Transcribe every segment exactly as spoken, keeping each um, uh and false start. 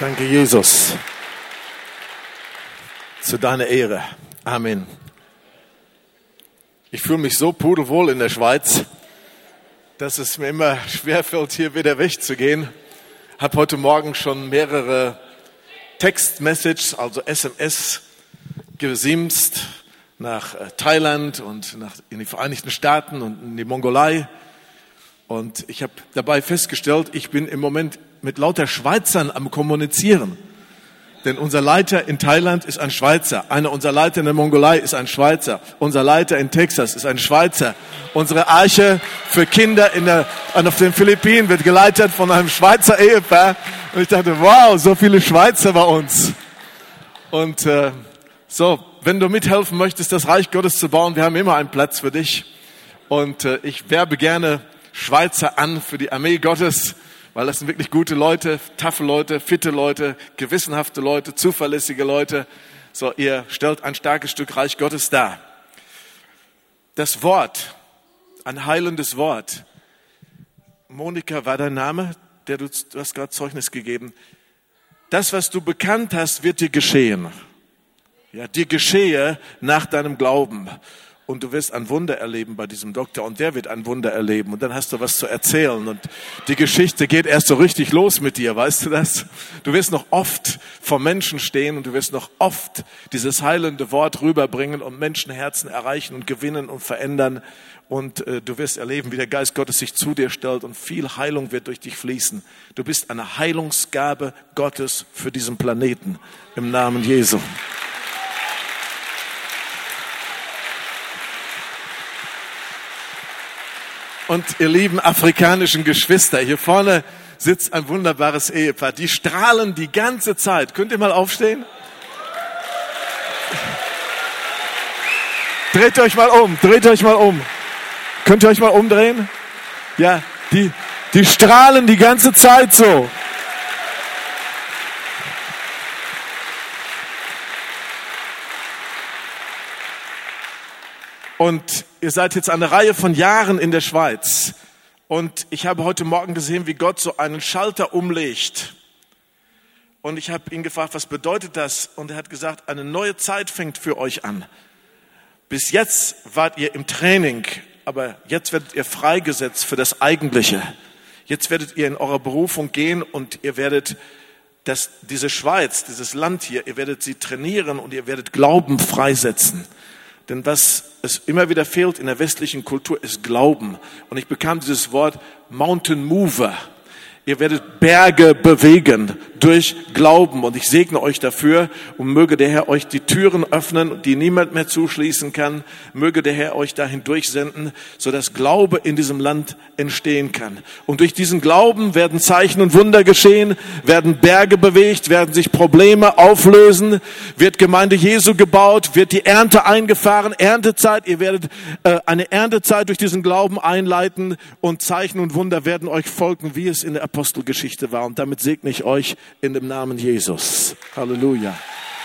Danke, Jesus. Zu deiner Ehre. Amen. Ich fühle mich so pudelwohl in der Schweiz, dass es mir immer schwerfällt, hier wieder wegzugehen. Ich habe heute Morgen schon mehrere Textmessages, also S M S, gesimst nach Thailand und nach, in die Vereinigten Staaten und in die Mongolei. Und ich habe dabei festgestellt, ich bin im Moment mit lauter Schweizern am Kommunizieren. Denn unser Leiter in Thailand ist ein Schweizer. Einer unserer Leiter in der Mongolei ist ein Schweizer. Unser Leiter in Texas ist ein Schweizer. Unsere Arche für Kinder in der, auf den Philippinen wird geleitet von einem Schweizer Ehepaar. Und ich dachte, wow, so viele Schweizer bei uns. Und äh, so, wenn du mithelfen möchtest, das Reich Gottes zu bauen, wir haben immer einen Platz für dich. Und äh, ich werbe gerne Schweizer an für die Armee Gottes, weil das sind wirklich gute Leute, taffe Leute, fitte Leute, gewissenhafte Leute, zuverlässige Leute. So, ihr stellt ein starkes Stück Reich Gottes dar. Das Wort, ein heilendes Wort. Monika war dein Name, der du, du hast gerade Zeugnis gegeben. Das, was du bekannt hast, wird dir geschehen. Ja, dir geschehe nach deinem Glauben. Und du wirst ein Wunder erleben bei diesem Doktor und der wird ein Wunder erleben und dann hast du was zu erzählen und die Geschichte geht erst so richtig los mit dir, weißt du das? Du wirst noch oft vor Menschen stehen und du wirst noch oft dieses heilende Wort rüberbringen und Menschenherzen erreichen und gewinnen und verändern und äh, du wirst erleben, wie der Geist Gottes sich zu dir stellt und viel Heilung wird durch dich fließen. Du bist eine Heilungsgabe Gottes für diesen Planeten im Namen Jesu. Und ihr lieben afrikanischen Geschwister, hier vorne sitzt ein wunderbares Ehepaar. Die strahlen die ganze Zeit. Könnt ihr mal aufstehen? Dreht euch mal um, dreht euch mal um. Könnt ihr euch mal umdrehen? Ja, die, die strahlen die ganze Zeit so. Und ihr seid jetzt eine Reihe von Jahren in der Schweiz. Und ich habe heute Morgen gesehen, wie Gott so einen Schalter umlegt. Und ich habe ihn gefragt, was bedeutet das? Und er hat gesagt, eine neue Zeit fängt für euch an. Bis jetzt wart ihr im Training, aber jetzt werdet ihr freigesetzt für das Eigentliche. Jetzt werdet ihr in eurer Berufung gehen und ihr werdet das, diese Schweiz, dieses Land hier, ihr werdet sie trainieren und ihr werdet Glauben freisetzen. Denn was es immer wieder fehlt in der westlichen Kultur, ist Glauben. Und ich bekam dieses Wort Mountain Mover. Ihr werdet Berge bewegen durch Glauben. Und ich segne euch dafür und möge der Herr euch die Türen öffnen, die niemand mehr zuschließen kann. Möge der Herr euch dahin durchsenden, sodass Glaube in diesem Land entstehen kann. Und durch diesen Glauben werden Zeichen und Wunder geschehen, werden Berge bewegt, werden sich Probleme auflösen, wird Gemeinde Jesu gebaut, wird die Ernte eingefahren, Erntezeit. Ihr werdet äh, eine Erntezeit durch diesen Glauben einleiten und Zeichen und Wunder werden euch folgen, wie es in der Apostelgeschichte war. Und damit segne ich euch in dem Namen Jesus. Halleluja.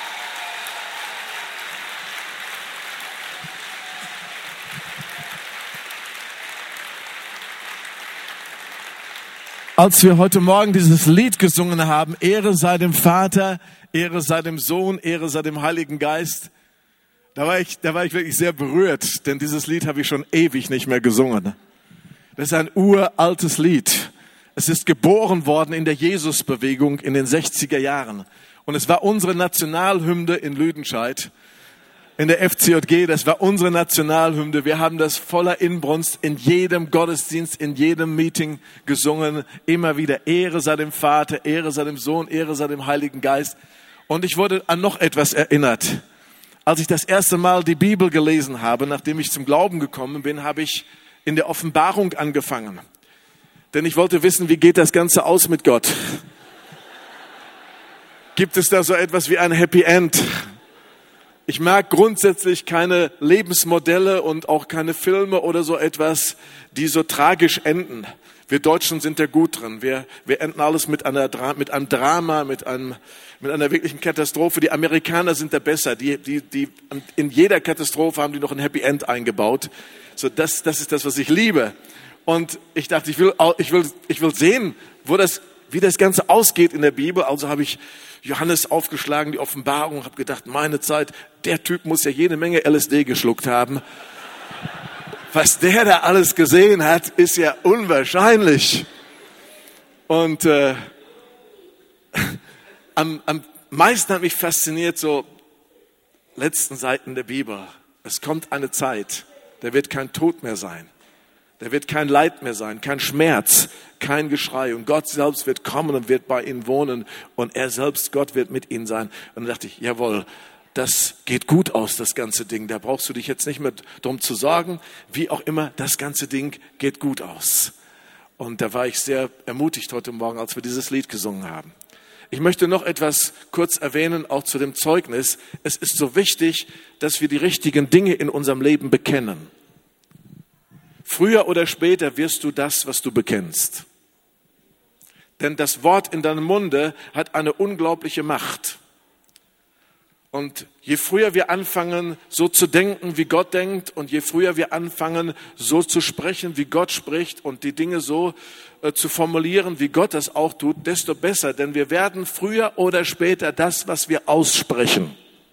Als wir heute Morgen dieses Lied gesungen haben, Ehre sei dem Vater, Ehre sei dem Sohn, Ehre sei dem Heiligen Geist, da war ich, da war ich wirklich sehr berührt, denn dieses Lied habe ich schon ewig nicht mehr gesungen. Das ist ein uraltes Lied. Es ist geboren worden in der Jesusbewegung in den sechziger Jahren. Und es war unsere Nationalhymne in Lüdenscheid, in der F C J G. Das war unsere Nationalhymne. Wir haben das voller Inbrunst in jedem Gottesdienst, in jedem Meeting gesungen. Immer wieder Ehre sei dem Vater, Ehre sei dem Sohn, Ehre sei dem Heiligen Geist. Und ich wurde an noch etwas erinnert. Als ich das erste Mal die Bibel gelesen habe, nachdem ich zum Glauben gekommen bin, habe ich in der Offenbarung angefangen. Denn ich wollte wissen, wie geht das Ganze aus mit Gott? Gibt es da so etwas wie ein Happy End? Ich mag grundsätzlich keine Lebensmodelle und auch keine Filme oder so etwas, die so tragisch enden. Wir Deutschen sind da gut drin. Wir, wir enden alles mit einer, mit einem Drama, mit einem, mit einer wirklichen Katastrophe. Die Amerikaner sind da besser. Die, die, die, in jeder Katastrophe haben die noch ein Happy End eingebaut. So, das, das ist das, was ich liebe. Und ich dachte, ich will, ich will, ich will sehen, wo das wie das Ganze ausgeht in der Bibel. Also habe ich Johannes aufgeschlagen, die Offenbarung, habe gedacht, meine Zeit, der Typ muss ja jede Menge L S D geschluckt haben. Was der da alles gesehen hat, ist ja unwahrscheinlich. Und äh, am, am meisten hat mich fasziniert so letzten Seiten der Bibel. Es kommt eine Zeit, da wird kein Tod mehr sein. Da wird kein Leid mehr sein, kein Schmerz, kein Geschrei. Und Gott selbst wird kommen und wird bei ihnen wohnen. Und er selbst, Gott, wird mit ihnen sein. Und dann dachte ich, jawohl, das geht gut aus, das ganze Ding. Da brauchst du dich jetzt nicht mehr drum zu sorgen. Wie auch immer, das ganze Ding geht gut aus. Und da war ich sehr ermutigt heute Morgen, als wir dieses Lied gesungen haben. Ich möchte noch etwas kurz erwähnen, auch zu dem Zeugnis. Es ist so wichtig, dass wir die richtigen Dinge in unserem Leben bekennen. Früher oder später wirst du das, was du bekennst. Denn das Wort in deinem Munde hat eine unglaubliche Macht. Und je früher wir anfangen, so zu denken, wie Gott denkt, und je früher wir anfangen, so zu sprechen, wie Gott spricht, und die Dinge so äh, zu formulieren, wie Gott das auch tut, desto besser. Denn wir werden früher oder später das, was wir aussprechen.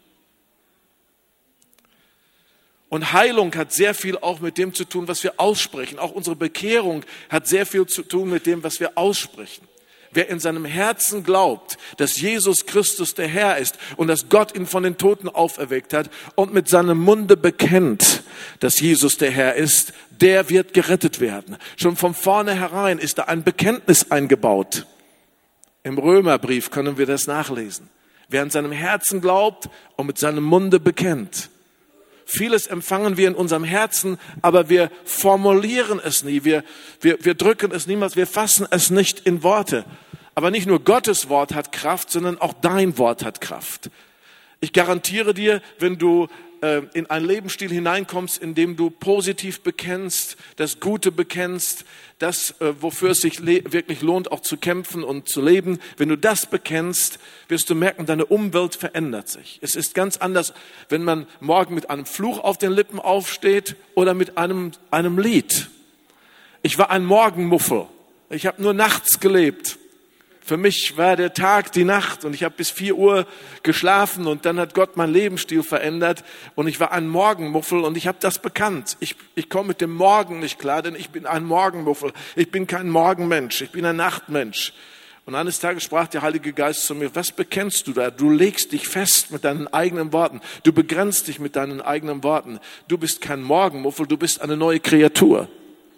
Und Heilung hat sehr viel auch mit dem zu tun, was wir aussprechen. Auch unsere Bekehrung hat sehr viel zu tun mit dem, was wir aussprechen. Wer in seinem Herzen glaubt, dass Jesus Christus der Herr ist und dass Gott ihn von den Toten auferweckt hat und mit seinem Munde bekennt, dass Jesus der Herr ist, der wird gerettet werden. Schon von vornherein ist da ein Bekenntnis eingebaut. Im Römerbrief können wir das nachlesen. Wer in seinem Herzen glaubt und mit seinem Munde bekennt. Vieles empfangen wir in unserem Herzen, aber wir formulieren es nie. Wir, wir, wir drücken es niemals, wir fassen es nicht in Worte. Aber nicht nur Gottes Wort hat Kraft, sondern auch dein Wort hat Kraft. Ich garantiere dir, wenn du äh, in einen Lebensstil hineinkommst, in dem du positiv bekennst, das Gute bekennst, das, äh, wofür es sich le- wirklich lohnt, auch zu kämpfen und zu leben, wenn du das bekennst, wirst du merken, deine Umwelt verändert sich. Es ist ganz anders, wenn man morgen mit einem Fluch auf den Lippen aufsteht oder mit einem, einem Lied. Ich war ein Morgenmuffel. Ich habe nur nachts gelebt. Für mich war der Tag die Nacht und ich habe bis vier Uhr geschlafen und dann hat Gott meinen Lebensstil verändert und ich war ein Morgenmuffel und ich habe das bekannt. Ich, ich komme mit dem Morgen nicht klar, denn ich bin ein Morgenmuffel. Ich bin kein Morgenmensch, ich bin ein Nachtmensch. Und eines Tages sprach der Heilige Geist zu mir, was bekennst du da? Du legst dich fest mit deinen eigenen Worten. Du begrenzt dich mit deinen eigenen Worten. Du bist kein Morgenmuffel, du bist eine neue Kreatur.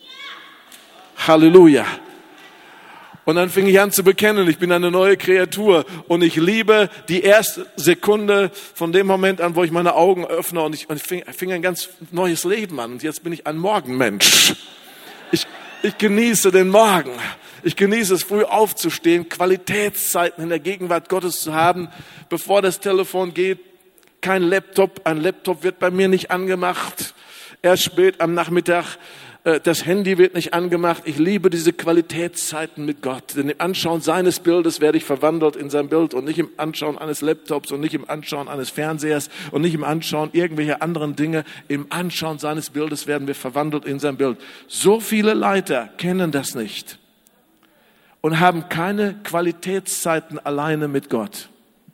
Halleluja. Und dann fing ich an zu bekennen, ich bin eine neue Kreatur und ich liebe die erste Sekunde von dem Moment an, wo ich meine Augen öffne und ich, und ich fing, fing ein ganz neues Leben an und jetzt bin ich ein Morgenmensch. Ich, ich genieße den Morgen. Ich genieße es, früh aufzustehen, Qualitätszeiten in der Gegenwart Gottes zu haben, bevor das Telefon geht. Kein Laptop, ein Laptop wird bei mir nicht angemacht. Erst spät am Nachmittag. Das Handy wird nicht angemacht. Ich liebe diese Qualitätszeiten mit Gott. Denn im Anschauen seines Bildes werde ich verwandelt in sein Bild und nicht im Anschauen eines Laptops und nicht im Anschauen eines Fernsehers und nicht im Anschauen irgendwelcher anderen Dinge. Im Anschauen seines Bildes werden wir verwandelt in sein Bild. So viele Leiter kennen das nicht und haben keine Qualitätszeiten alleine mit Gott.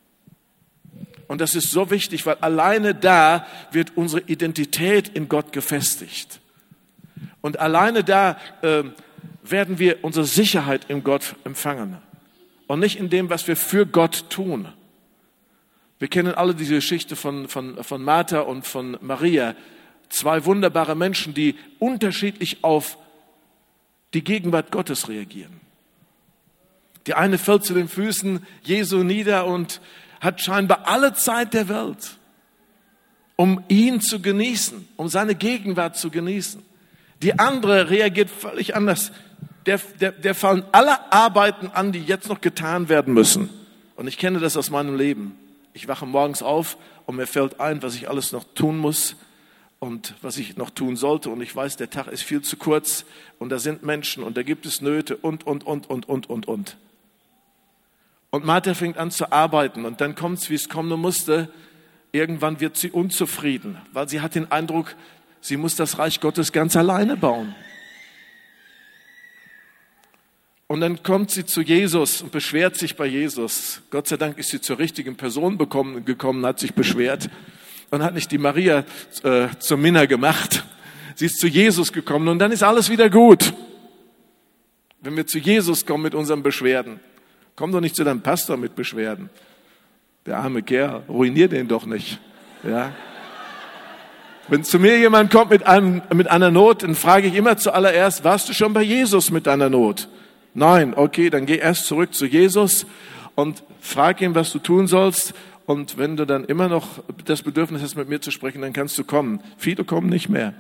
Und das ist so wichtig, weil alleine da wird unsere Identität in Gott gefestigt. Und alleine da äh, werden wir unsere Sicherheit in Gott empfangen. Und nicht in dem, was wir für Gott tun. Wir kennen alle diese Geschichte von, von, von Martha und von Maria. Zwei wunderbare Menschen, die unterschiedlich auf die Gegenwart Gottes reagieren. Die eine fällt zu den Füßen Jesu nieder und hat scheinbar alle Zeit der Welt, um ihn zu genießen, um seine Gegenwart zu genießen. Die andere reagiert völlig anders. Der, der, der fallen alle Arbeiten an, die jetzt noch getan werden müssen. Und ich kenne das aus meinem Leben. Ich wache morgens auf und mir fällt ein, was ich alles noch tun muss und was ich noch tun sollte. Und ich weiß, der Tag ist viel zu kurz und da sind Menschen und da gibt es Nöte und, und, und, und, und, und, und. Und Martha fängt an zu arbeiten und dann kommt es, wie es kommen musste. Irgendwann wird sie unzufrieden, weil sie hat den Eindruck, sie muss das Reich Gottes ganz alleine bauen. Und dann kommt sie zu Jesus und beschwert sich bei Jesus. Gott sei Dank ist sie zur richtigen Person bekommen, gekommen, hat sich beschwert und hat nicht die Maria äh, zur Minna gemacht. Sie ist zu Jesus gekommen und dann ist alles wieder gut. Wenn wir zu Jesus kommen mit unseren Beschwerden, komm doch nicht zu deinem Pastor mit Beschwerden. Der arme Kerl, ruinier den doch nicht. Ja. Wenn zu mir jemand kommt mit, einem, mit einer Not, dann frage ich immer zuallererst, warst du schon bei Jesus mit deiner Not? Nein, okay, dann geh erst zurück zu Jesus und frag ihn, was du tun sollst. Und wenn du dann immer noch das Bedürfnis hast, mit mir zu sprechen, dann kannst du kommen. Viele kommen nicht mehr.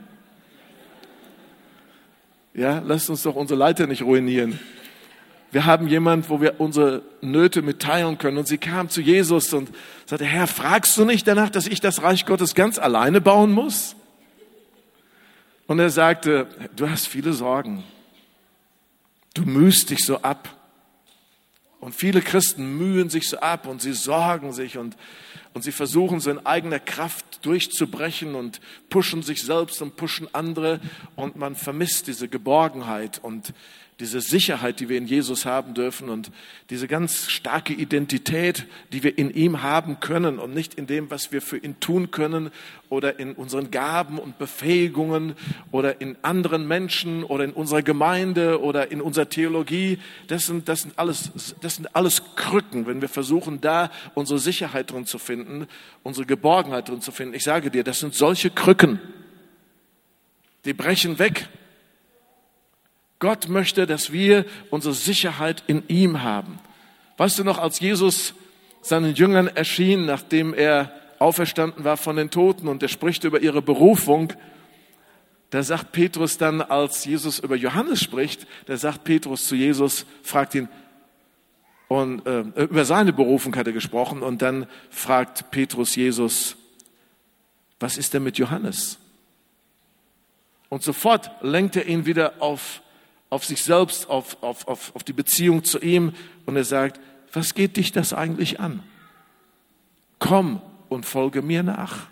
Ja, lasst uns doch unsere Leiter nicht ruinieren. Wir haben jemanden, wo wir unsere Nöte mitteilen können. Und sie kam zu Jesus und sagte, Herr, fragst du nicht danach, dass ich das Reich Gottes ganz alleine bauen muss? Und er sagte, du hast viele Sorgen. Du mühst dich so ab. Und viele Christen mühen sich so ab und sie sorgen sich und, und sie versuchen so in eigener Kraft durchzubrechen und pushen sich selbst und pushen andere. Und man vermisst diese Geborgenheit und diese Sicherheit, die wir in Jesus haben dürfen und diese ganz starke Identität, die wir in ihm haben können und nicht in dem, was wir für ihn tun können oder in unseren Gaben und Befähigungen oder in anderen Menschen oder in unserer Gemeinde oder in unserer Theologie. Das sind, das sind alles, das sind alles Krücken, wenn wir versuchen, da unsere Sicherheit drin zu finden, unsere Geborgenheit drin zu finden. Ich sage dir, das sind solche Krücken. Die brechen weg. Gott möchte, dass wir unsere Sicherheit in ihm haben. Weißt du noch, als Jesus seinen Jüngern erschien, nachdem er auferstanden war von den Toten und er spricht über ihre Berufung, da sagt Petrus dann, als Jesus über Johannes spricht, da sagt Petrus zu Jesus, fragt ihn, und äh, über seine Berufung hat er gesprochen und dann fragt Petrus Jesus, was ist denn mit Johannes? Und sofort lenkt er ihn wieder auf auf sich selbst, auf, auf, auf, auf die Beziehung zu ihm. Und er sagt, was geht dich das eigentlich an? Komm und folge mir nach.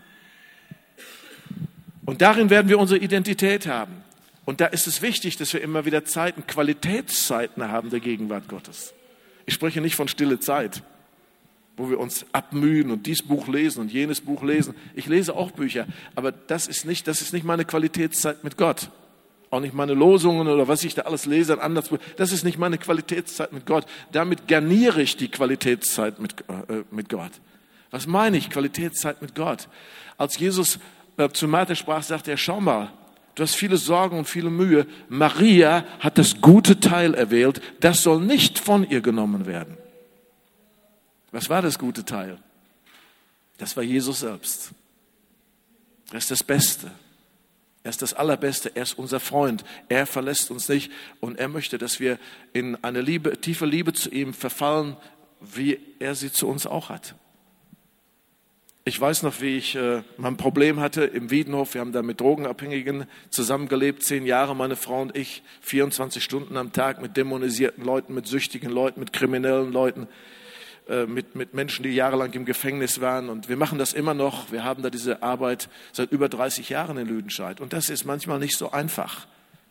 Und darin werden wir unsere Identität haben. Und da ist es wichtig, dass wir immer wieder Zeiten, Qualitätszeiten haben der Gegenwart Gottes. Ich spreche nicht von stille Zeit, wo wir uns abmühen und dies Buch lesen und jenes Buch lesen. Ich lese auch Bücher, aber das ist nicht, das ist nicht meine Qualitätszeit mit Gott. Auch nicht meine Losungen oder was ich da alles lese. Anders. Das ist nicht meine Qualitätszeit mit Gott. Damit garniere ich die Qualitätszeit mit, äh, mit Gott. Was meine ich, Qualitätszeit mit Gott? Als Jesus äh, zu Martha sprach, sagte er, schau mal, du hast viele Sorgen und viele Mühe. Maria hat das gute Teil erwählt. Das soll nicht von ihr genommen werden. Was war das gute Teil? Das war Jesus selbst. Das ist das Beste. Er ist das Allerbeste, er ist unser Freund, er verlässt uns nicht und er möchte, dass wir in eine Liebe, tiefe Liebe zu ihm verfallen, wie er sie zu uns auch hat. Ich weiß noch, wie ich äh, mein Problem hatte im Wiedenhof. Wir haben da mit Drogenabhängigen zusammengelebt, zehn Jahre, meine Frau und ich, vierundzwanzig Stunden am Tag mit dämonisierten Leuten, mit süchtigen Leuten, mit kriminellen Leuten. Mit, mit Menschen, die jahrelang im Gefängnis waren. Und wir machen das immer noch. Wir haben da diese Arbeit seit über dreißig Jahren in Lüdenscheid. Und das ist manchmal nicht so einfach.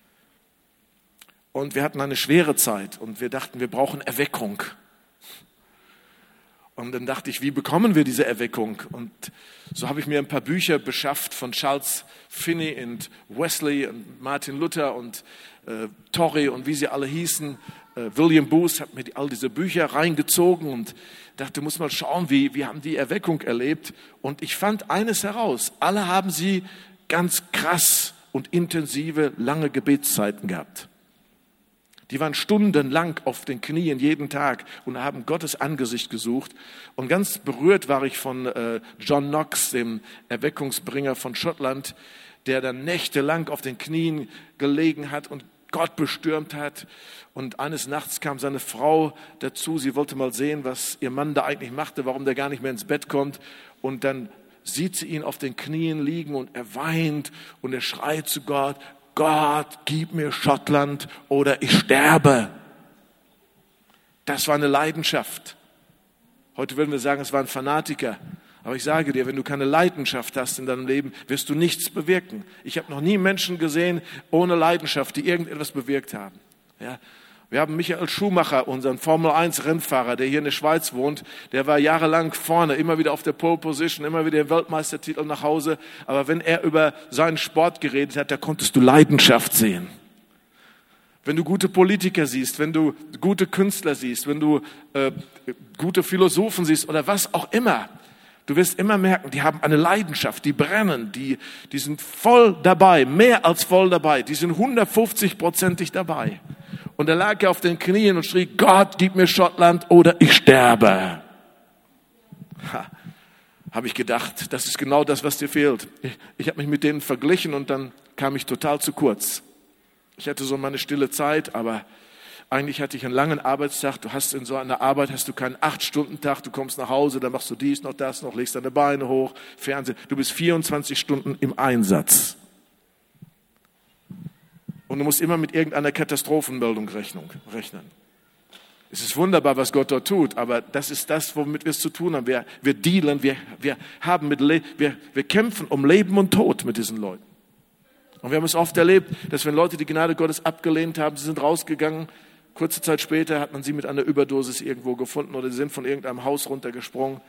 Und wir hatten eine schwere Zeit und wir dachten, wir brauchen Erweckung. Und dann dachte ich, wie bekommen wir diese Erweckung? Und so habe ich mir ein paar Bücher beschafft von Charles Finney und Wesley und Martin Luther und äh, Torrey und wie sie alle hießen. Äh, William Booth hat mir die, all diese Bücher reingezogen und dachte, muss mal schauen, wie, wie haben die Erweckung erlebt. Und ich fand eines heraus, alle haben sie ganz krass und intensive, lange Gebetszeiten gehabt. Die waren stundenlang auf den Knien jeden Tag und haben Gottes Angesicht gesucht. Und ganz berührt war ich von äh, John Knox, dem Erweckungsbringer von Schottland, der dann nächtelang auf den Knien gelegen hat und Gott bestürmt hat. Und eines Nachts kam seine Frau dazu. Sie wollte mal sehen, was ihr Mann da eigentlich machte, warum der gar nicht mehr ins Bett kommt. Und dann sieht sie ihn auf den Knien liegen und er weint und er schreit zu Gott, Gott, gib mir Schottland oder ich sterbe. Das war eine Leidenschaft. Heute würden wir sagen, es war ein Fanatiker. Aber ich sage dir, wenn du keine Leidenschaft hast in deinem Leben, wirst du nichts bewirken. Ich habe noch nie Menschen gesehen ohne Leidenschaft, die irgendetwas bewirkt haben. Ja? Wir haben Michael Schumacher, unseren Formel eins Rennfahrer, der hier in der Schweiz wohnt. Der war jahrelang vorne, immer wieder auf der Pole Position, immer wieder den Weltmeistertitel nach Hause. Aber wenn er über seinen Sport geredet hat, da konntest du Leidenschaft sehen. Wenn du gute Politiker siehst, wenn du gute Künstler siehst, wenn du äh, gute Philosophen siehst oder was auch immer, du wirst immer merken, die haben eine Leidenschaft, die brennen, die, die sind voll dabei, mehr als voll dabei, die sind hundertfünfzig-prozentig dabei. Und da lag er auf den Knien und schrie, Gott, gib mir Schottland oder ich sterbe. Ha, habe ich gedacht, das ist genau das, was dir fehlt. Ich, ich habe mich mit denen verglichen und dann kam ich total zu kurz. Ich hatte so meine stille Zeit, aber eigentlich hatte ich einen langen Arbeitstag. Du hast in so einer Arbeit, hast du keinen acht-Stunden-Tag. Du kommst nach Hause, dann machst du dies, noch das, noch legst deine Beine hoch, Fernsehen. Du bist vierundzwanzig Stunden im Einsatz. Und du musst immer mit irgendeiner Katastrophenmeldung rechnen. Es ist wunderbar, was Gott dort tut, aber das ist das, womit wir es zu tun haben. Wir, wir dealen, wir, wir, haben mit Le- wir, wir kämpfen um Leben und Tod mit diesen Leuten. Und wir haben es oft erlebt, dass wenn Leute die Gnade Gottes abgelehnt haben, sie sind rausgegangen, kurze Zeit später hat man sie mit einer Überdosis irgendwo gefunden oder sie sind von irgendeinem Haus runtergesprungen.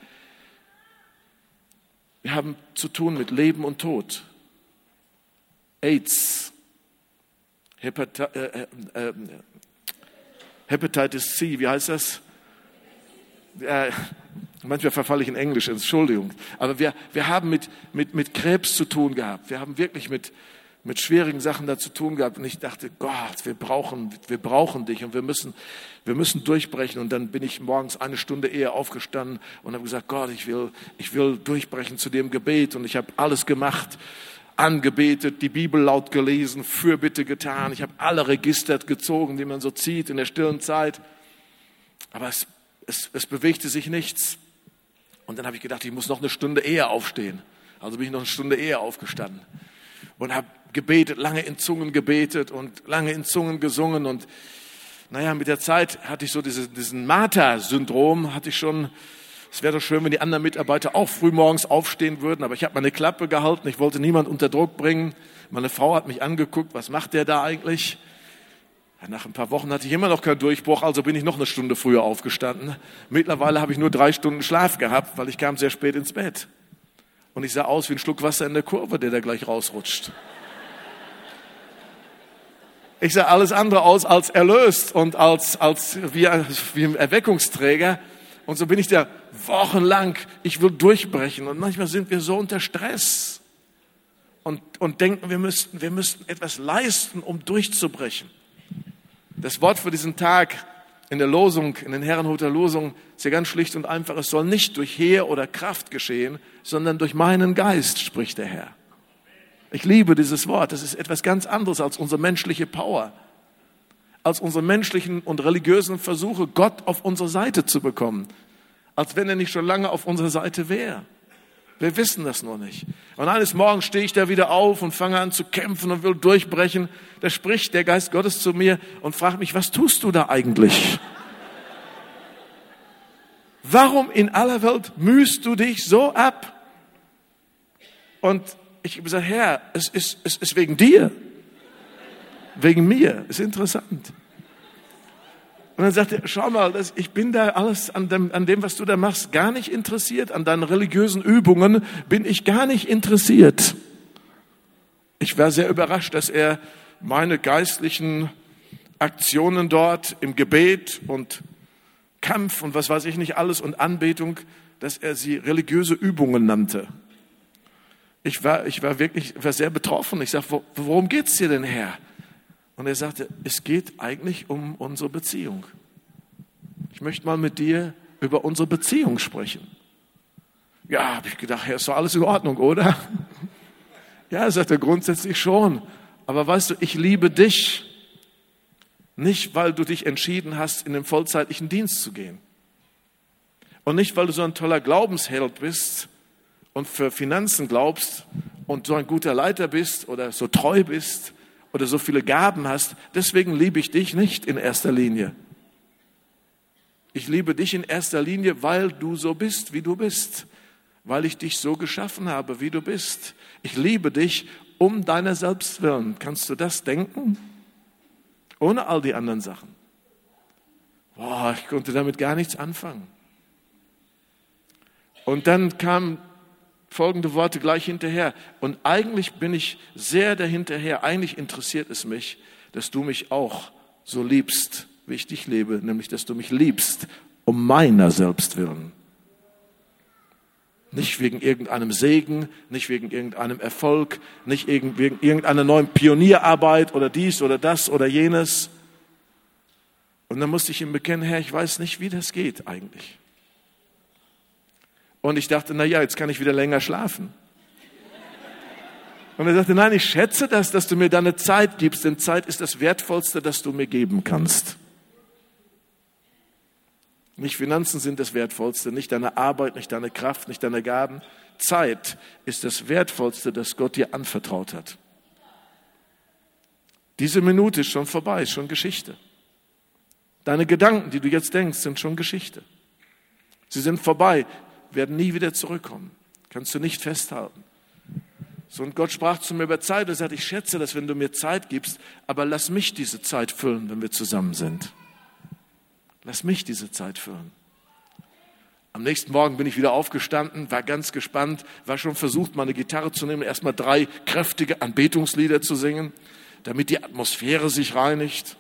Wir haben zu tun mit Leben und Tod. AIDS. Hepati- äh, äh, äh, Hepatitis C, wie heißt das? Äh, manchmal verfalle ich in Englisch, Entschuldigung. Aber wir, wir haben mit, mit, mit Krebs zu tun gehabt. Wir haben wirklich mit, mit schwierigen Sachen da zu tun gehabt. Und ich dachte, Gott, wir brauchen, wir brauchen dich und wir müssen, wir müssen durchbrechen. Und dann bin ich morgens eine Stunde eher aufgestanden und habe gesagt, Gott, ich will, ich will durchbrechen zu dem Gebet. Und ich habe alles gemacht. Angebetet, die Bibel laut gelesen, Fürbitte getan. Ich habe alle Register gezogen, die man so zieht in der stillen Zeit. Aber es, es, es bewegte sich nichts. Und dann habe ich gedacht, ich muss noch eine Stunde eher aufstehen. Also bin ich noch eine Stunde eher aufgestanden und habe gebetet, lange in Zungen gebetet und lange in Zungen gesungen. Und naja, mit der Zeit hatte ich so diese, diesen Martha-Syndrom, hatte ich schon. Es wäre doch schön, wenn die anderen Mitarbeiter auch frühmorgens aufstehen würden, aber ich habe meine Klappe gehalten, ich wollte niemand unter Druck bringen. Meine Frau hat mich angeguckt, was macht der da eigentlich? Ja, nach ein paar Wochen hatte ich immer noch keinen Durchbruch, also bin ich noch eine Stunde früher aufgestanden. Mittlerweile habe ich nur drei Stunden Schlaf gehabt, weil ich kam sehr spät ins Bett. Und ich sah aus wie ein Schluck Wasser in der Kurve, der da gleich rausrutscht. Ich sah alles andere aus als erlöst und als, als wie, wie ein Erweckungsträger. Und so bin ich da wochenlang, ich will durchbrechen. Und manchmal sind wir so unter Stress und, und denken, wir müssten, wir müssten etwas leisten, um durchzubrechen. Das Wort für diesen Tag in der Losung, in den Herrenhuter Losungen, ist ja ganz schlicht und einfach. Es soll nicht durch Heer oder Kraft geschehen, sondern durch meinen Geist, spricht der Herr. Ich liebe dieses Wort. Das ist etwas ganz anderes als unsere menschliche Power. Als unsere menschlichen und religiösen Versuche, Gott auf unsere Seite zu bekommen. Als wenn er nicht schon lange auf unserer Seite wäre. Wir wissen das nur nicht. Und eines Morgens stehe ich da wieder auf und fange an zu kämpfen und will durchbrechen. Da spricht der Geist Gottes zu mir und fragt mich, was tust du da eigentlich? Warum in aller Welt mühst du dich so ab? Und ich habe gesagt, Herr, es ist, es ist wegen dir. Wegen mir, ist interessant. Und dann sagt er, schau mal, das, ich bin da alles an dem, an dem, was du da machst, gar nicht interessiert. An deinen religiösen Übungen bin ich gar nicht interessiert. Ich war sehr überrascht, dass er meine geistlichen Aktionen dort im Gebet und Kampf und was weiß ich nicht alles und Anbetung, dass er sie religiöse Übungen nannte. Ich war, ich war wirklich war sehr betroffen. Ich sagte, wo, worum geht's dir denn, Herr? Und er sagte, es geht eigentlich um unsere Beziehung. Ich möchte mal mit dir über unsere Beziehung sprechen. Ja, habe ich gedacht, Herr, ist doch alles in Ordnung, oder? Ja, sagt er, grundsätzlich schon. Aber weißt du, ich liebe dich. Nicht, weil du dich entschieden hast, in den vollzeitlichen Dienst zu gehen. Und nicht, weil du so ein toller Glaubensheld bist und für Finanzen glaubst und so ein guter Leiter bist oder so treu bist oder so viele Gaben hast. Deswegen liebe ich dich nicht in erster Linie. Ich liebe dich in erster Linie, weil du so bist, wie du bist. Weil ich dich so geschaffen habe, wie du bist. Ich liebe dich um deiner selbst willen. Kannst du das denken? Ohne all die anderen Sachen. Boah, ich konnte damit gar nichts anfangen. Und dann kamen folgende Worte gleich hinterher. Und eigentlich bin ich sehr dahinterher. Eigentlich interessiert es mich, dass du mich auch so liebst, wie ich dich lebe. Nämlich, dass du mich liebst, um meiner selbst willen. Nicht wegen irgendeinem Segen, nicht wegen irgendeinem Erfolg, nicht wegen irgendeiner neuen Pionierarbeit oder dies oder das oder jenes. Und dann musste ich ihm bekennen, Herr, ich weiß nicht, wie das geht eigentlich. Und ich dachte, na ja, jetzt kann ich wieder länger schlafen. Und er sagte, nein, ich schätze das, dass du mir deine Zeit gibst, denn Zeit ist das Wertvollste, das du mir geben kannst. Nicht Finanzen sind das Wertvollste, nicht deine Arbeit, nicht deine Kraft, nicht deine Gaben. Zeit ist das Wertvollste, das Gott dir anvertraut hat. Diese Minute ist schon vorbei, ist schon Geschichte. Deine Gedanken, die du jetzt denkst, sind schon Geschichte. Sie sind vorbei, werden nie wieder zurückkommen. Kannst du nicht festhalten. So, und Gott sprach zu mir über Zeit. Er sagt, ich schätze das, wenn du mir Zeit gibst, aber lass mich diese Zeit füllen, wenn wir zusammen sind. Lass mich diese Zeit füllen. Am nächsten Morgen bin ich wieder aufgestanden, war ganz gespannt, war schon versucht, meine Gitarre zu nehmen, erstmal drei kräftige Anbetungslieder zu singen, damit die Atmosphäre sich reinigt.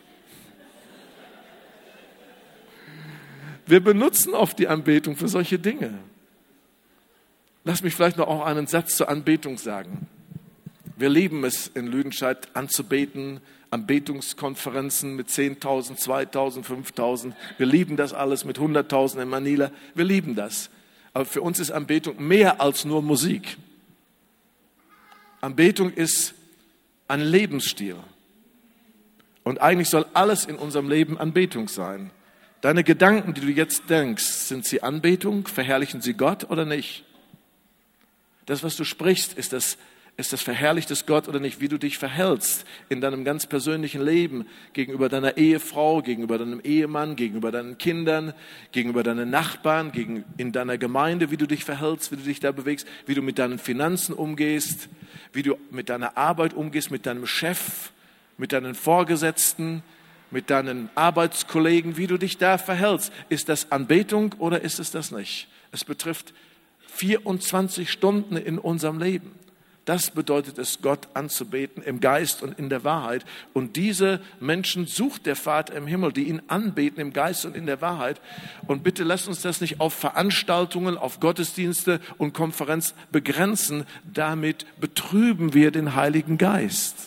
Wir benutzen oft die Anbetung für solche Dinge. Lass mich vielleicht noch auch einen Satz zur Anbetung sagen. Wir lieben es in Lüdenscheid anzubeten, Anbetungskonferenzen mit zehntausend, zweitausend, fünftausend. Wir lieben das alles mit hunderttausend in Manila. Wir lieben das. Aber für uns ist Anbetung mehr als nur Musik. Anbetung ist ein Lebensstil. Und eigentlich soll alles in unserem Leben Anbetung sein. Deine Gedanken, die du jetzt denkst, sind sie Anbetung? Verherrlichen sie Gott oder nicht? Das, was du sprichst, ist das, ist das verherrlicht es Gott oder nicht? Wie du dich verhältst in deinem ganz persönlichen Leben gegenüber deiner Ehefrau, gegenüber deinem Ehemann, gegenüber deinen Kindern, gegenüber deinen Nachbarn, gegen, in deiner Gemeinde, wie du dich verhältst, wie du dich da bewegst, wie du mit deinen Finanzen umgehst, wie du mit deiner Arbeit umgehst, mit deinem Chef, mit deinen Vorgesetzten, mit deinen Arbeitskollegen, wie du dich da verhältst. Ist das Anbetung oder ist es das nicht? Es betrifft vierundzwanzig Stunden in unserem Leben. Das bedeutet es, Gott anzubeten im Geist und in der Wahrheit. Und diese Menschen sucht der Vater im Himmel, die ihn anbeten im Geist und in der Wahrheit. Und bitte lasst uns das nicht auf Veranstaltungen, auf Gottesdienste und Konferenzen begrenzen. Damit betrüben wir den Heiligen Geist.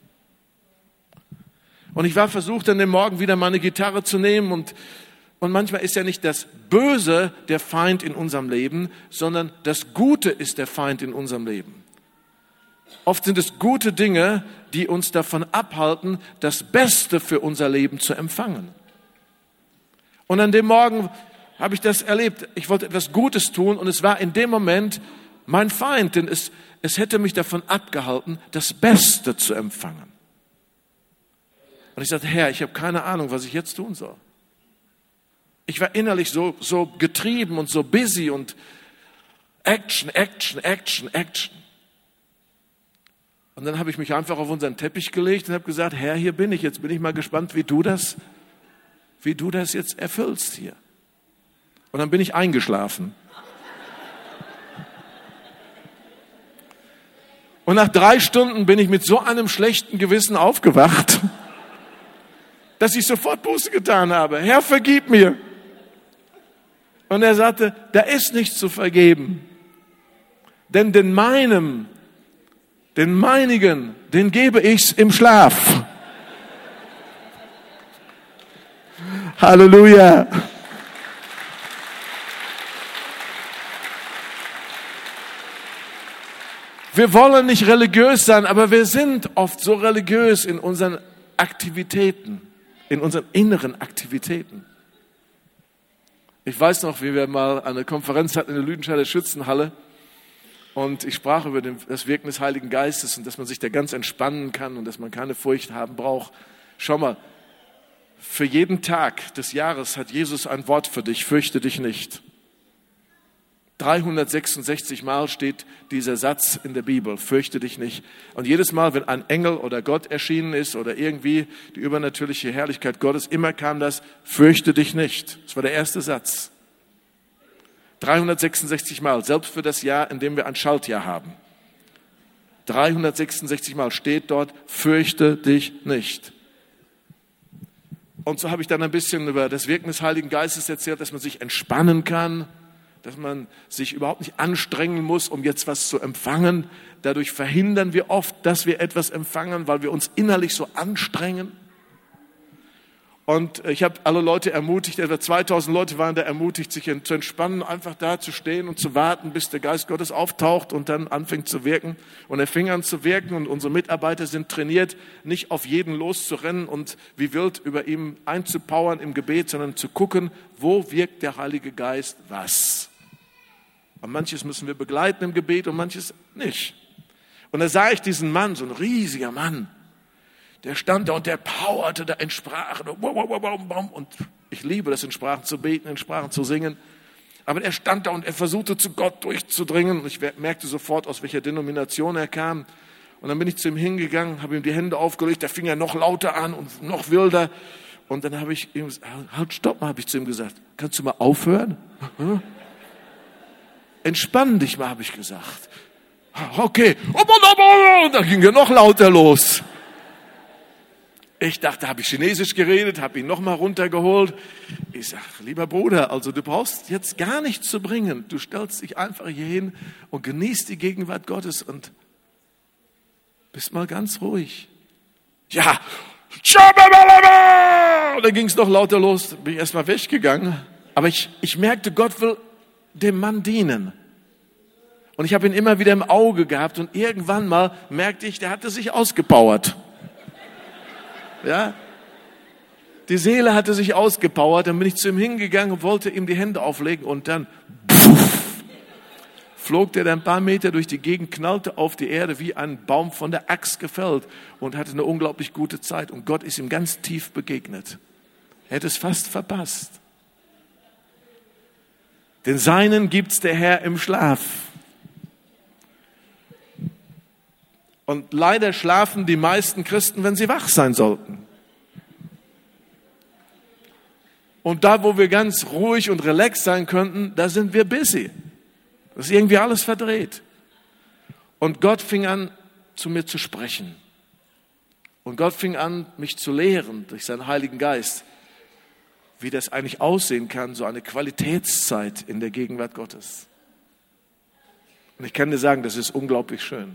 Und ich war versucht, an dem Morgen wieder meine Gitarre zu nehmen und Und manchmal ist ja nicht das Böse der Feind in unserem Leben, sondern das Gute ist der Feind in unserem Leben. Oft sind es gute Dinge, die uns davon abhalten, das Beste für unser Leben zu empfangen. Und an dem Morgen habe ich das erlebt. Ich wollte etwas Gutes tun und es war in dem Moment mein Feind, denn es, es hätte mich davon abgehalten, das Beste zu empfangen. Und ich sagte, Herr, ich habe keine Ahnung, was ich jetzt tun soll. Ich war innerlich so, so getrieben und so busy und Action, Action, Action, Action. Und dann habe ich mich einfach auf unseren Teppich gelegt und habe gesagt, Herr, hier bin ich. Jetzt bin ich mal gespannt, wie du das, wie du das jetzt erfüllst hier. Und dann bin ich eingeschlafen. Und nach drei Stunden bin ich mit so einem schlechten Gewissen aufgewacht, dass ich sofort Buße getan habe. Herr, vergib mir. Und er sagte, da ist nichts zu vergeben. Denn den meinem, den meinigen, den gebe ich's im Schlaf. Halleluja. Wir wollen nicht religiös sein, aber wir sind oft so religiös in unseren Aktivitäten, in unseren inneren Aktivitäten. Ich weiß noch, wie wir mal eine Konferenz hatten in der Lüdenscheider Schützenhalle und ich sprach über den, das Wirken des Heiligen Geistes und dass man sich da ganz entspannen kann und dass man keine Furcht haben braucht. Schau mal, für jeden Tag des Jahres hat Jesus ein Wort für dich, fürchte dich nicht. dreihundertsechsundsechzig Mal steht dieser Satz in der Bibel, fürchte dich nicht. Und jedes Mal, wenn ein Engel oder Gott erschienen ist oder irgendwie die übernatürliche Herrlichkeit Gottes, immer kam das, fürchte dich nicht. Das war der erste Satz. dreihundertsechsundsechzig Mal, selbst für das Jahr, in dem wir ein Schaltjahr haben. dreihundertsechsundsechzig Mal steht dort, fürchte dich nicht. Und so habe ich dann ein bisschen über das Wirken des Heiligen Geistes erzählt, dass man sich entspannen kann, dass man sich überhaupt nicht anstrengen muss, um jetzt was zu empfangen. Dadurch verhindern wir oft, dass wir etwas empfangen, weil wir uns innerlich so anstrengen. Und ich habe alle Leute ermutigt, etwa zweitausend Leute waren da ermutigt, sich zu entspannen, einfach da zu stehen und zu warten, bis der Geist Gottes auftaucht und dann anfängt zu wirken. Und er fing an zu wirken und unsere Mitarbeiter sind trainiert, nicht auf jeden loszurennen und wie wild über ihm einzupowern im Gebet, sondern zu gucken, wo wirkt der Heilige Geist was. Und manches müssen wir begleiten im Gebet und manches nicht. Und da sah ich diesen Mann, so ein riesiger Mann, der stand da und der powerte da in Sprachen. Und ich liebe das, in Sprachen zu beten, in Sprachen zu singen. Aber er stand da und er versuchte zu Gott durchzudringen. Und ich merkte sofort, aus welcher Denomination er kam. Und dann bin ich zu ihm hingegangen, habe ihm die Hände aufgelegt, da fing er noch lauter an und noch wilder. Und dann habe ich ihm gesagt, halt, stopp mal, habe ich zu ihm gesagt. Kannst du mal aufhören? Entspann dich mal, habe ich gesagt. Okay. Und dann ging er noch lauter los. Ich dachte, habe ich Chinesisch geredet, habe ihn noch mal runtergeholt. Ich sage, lieber Bruder, also du brauchst jetzt gar nichts zu bringen. Du stellst dich einfach hier hin und genießt die Gegenwart Gottes und bist mal ganz ruhig. Ja. Und dann ging es noch lauter los. Bin ich erst mal weggegangen. Aber ich, ich merkte, Gott will dem Mann dienen. Und ich habe ihn immer wieder im Auge gehabt und irgendwann mal merkte ich, der hatte sich ausgepowert. Ja? Die Seele hatte sich ausgepowert, dann bin ich zu ihm hingegangen und wollte ihm die Hände auflegen und dann pff, flog der dann ein paar Meter durch die Gegend, knallte auf die Erde wie ein Baum von der Axt gefällt und hatte eine unglaublich gute Zeit und Gott ist ihm ganz tief begegnet. Er hätte es fast verpasst. Den Seinen gibt's der Herr im Schlaf. Und leider schlafen die meisten Christen, wenn sie wach sein sollten. Und da, wo wir ganz ruhig und relaxed sein könnten, da sind wir busy. Das ist irgendwie alles verdreht. Und Gott fing an, zu mir zu sprechen. Und Gott fing an, mich zu lehren durch seinen Heiligen Geist, wie das eigentlich aussehen kann, so eine Qualitätszeit in der Gegenwart Gottes. Und ich kann dir sagen, das ist unglaublich schön.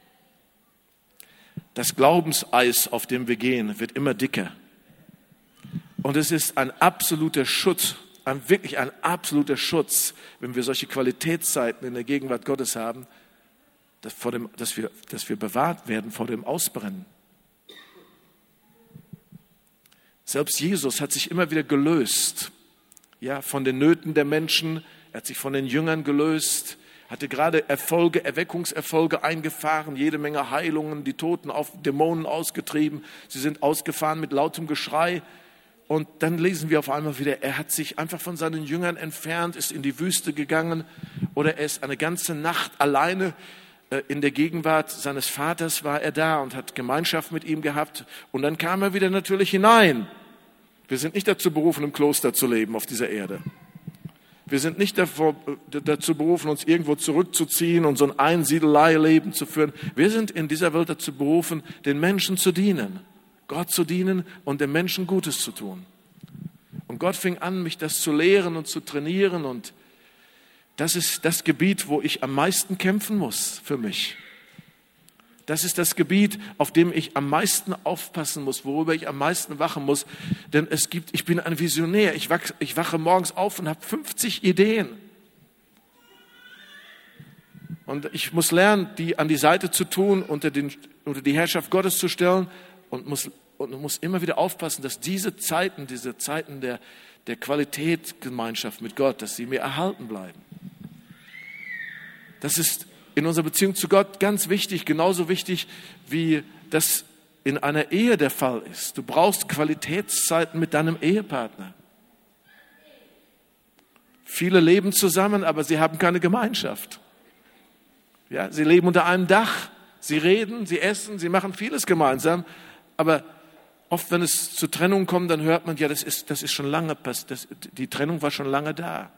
Das Glaubenseis, auf dem wir gehen, wird immer dicker. Und es ist ein absoluter Schutz, ein, wirklich ein absoluter Schutz, wenn wir solche Qualitätszeiten in der Gegenwart Gottes haben, dass, vor dem, dass, wir, dass wir bewahrt werden vor dem Ausbrennen. Selbst Jesus hat sich immer wieder gelöst, ja, von den Nöten der Menschen. Er hat sich von den Jüngern gelöst, hatte gerade Erfolge, Erweckungserfolge eingefahren, jede Menge Heilungen, die Toten auf Dämonen ausgetrieben. Sie sind ausgefahren mit lautem Geschrei. Und dann lesen wir auf einmal wieder, er hat sich einfach von seinen Jüngern entfernt, ist in die Wüste gegangen oder er ist eine ganze Nacht alleine in der Gegenwart seines Vaters war er da und hat Gemeinschaft mit ihm gehabt. Und dann kam er wieder natürlich hinein. Wir sind nicht dazu berufen, im Kloster zu leben auf dieser Erde. Wir sind nicht davor, dazu berufen, uns irgendwo zurückzuziehen und so ein Einsiedelei-Leben zu führen. Wir sind in dieser Welt dazu berufen, den Menschen zu dienen, Gott zu dienen und den Menschen Gutes zu tun. Und Gott fing an, mich das zu lehren und zu trainieren. Und das ist das Gebiet, wo ich am meisten kämpfen muss für mich. Das ist das Gebiet, auf dem ich am meisten aufpassen muss, worüber ich am meisten wachen muss. Denn es gibt, ich bin ein Visionär. Ich wache, ich wache morgens auf und habe fünfzig Ideen. Und ich muss lernen, die an die Seite zu tun, unter, den, unter die Herrschaft Gottes zu stellen und muss, und muss immer wieder aufpassen, dass diese Zeiten, diese Zeiten der, der Qualitätsgemeinschaft mit Gott, dass sie mir erhalten bleiben. Das ist in unserer Beziehung zu Gott ganz wichtig, genauso wichtig, wie das in einer Ehe der Fall ist. Du brauchst Qualitätszeiten mit deinem Ehepartner. Viele leben zusammen, aber sie haben keine Gemeinschaft. Ja, sie leben unter einem Dach, sie reden, sie essen, sie machen vieles gemeinsam, aber oft, wenn es zu Trennung kommt, dann hört man, ja, das ist, das ist schon lange passiert, die Trennung war schon lange da.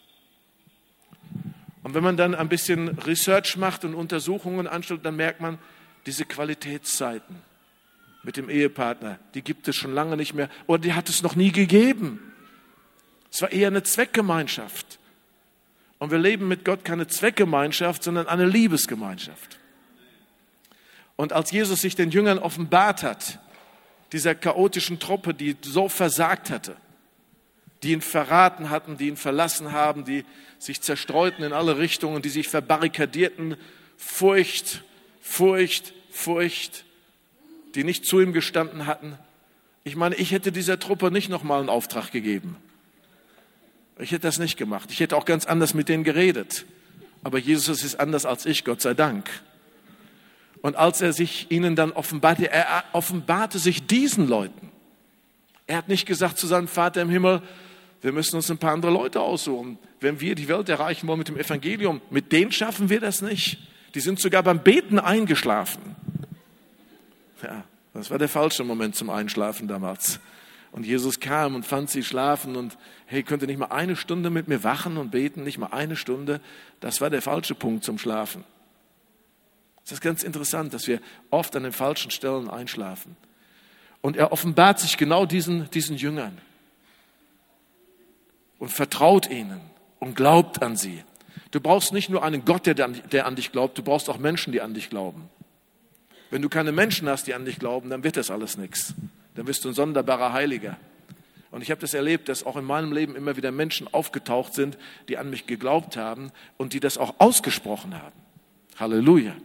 Und wenn man dann ein bisschen Research macht und Untersuchungen anstellt, dann merkt man, diese Qualitätszeiten mit dem Ehepartner, die gibt es schon lange nicht mehr oder die hat es noch nie gegeben. Es war eher eine Zweckgemeinschaft. Und wir leben mit Gott keine Zweckgemeinschaft, sondern eine Liebesgemeinschaft. Und als Jesus sich den Jüngern offenbart hat, dieser chaotischen Truppe, die so versagt hatte, die ihn verraten hatten, die ihn verlassen haben, die sich zerstreuten in alle Richtungen, die sich verbarrikadierten, Furcht, Furcht, Furcht, die nicht zu ihm gestanden hatten. Ich meine, ich hätte dieser Truppe nicht nochmal einen Auftrag gegeben. Ich hätte das nicht gemacht. Ich hätte auch ganz anders mit denen geredet. Aber Jesus ist anders als ich, Gott sei Dank. Und als er sich ihnen dann offenbarte, er offenbarte sich diesen Leuten. Er hat nicht gesagt zu seinem Vater im Himmel, wir müssen uns ein paar andere Leute aussuchen. Wenn wir die Welt erreichen wollen mit dem Evangelium, mit denen schaffen wir das nicht. Die sind sogar beim Beten eingeschlafen. Ja, das war der falsche Moment zum Einschlafen damals. Und Jesus kam und fand sie schlafen und hey, könnt ihr nicht mal eine Stunde mit mir wachen und beten? Nicht mal eine Stunde. Das war der falsche Punkt zum Schlafen. Es ist ganz interessant, dass wir oft an den falschen Stellen einschlafen. Und er offenbart sich genau diesen, diesen Jüngern und vertraut ihnen und glaubt an sie. Du brauchst nicht nur einen Gott, der, der an dich glaubt, du brauchst auch Menschen, die an dich glauben. Wenn du keine Menschen hast, die an dich glauben, dann wird das alles nichts. Dann bist du ein sonderbarer Heiliger. Und ich habe das erlebt, dass auch in meinem Leben immer wieder Menschen aufgetaucht sind, die an mich geglaubt haben und die das auch ausgesprochen haben. Halleluja.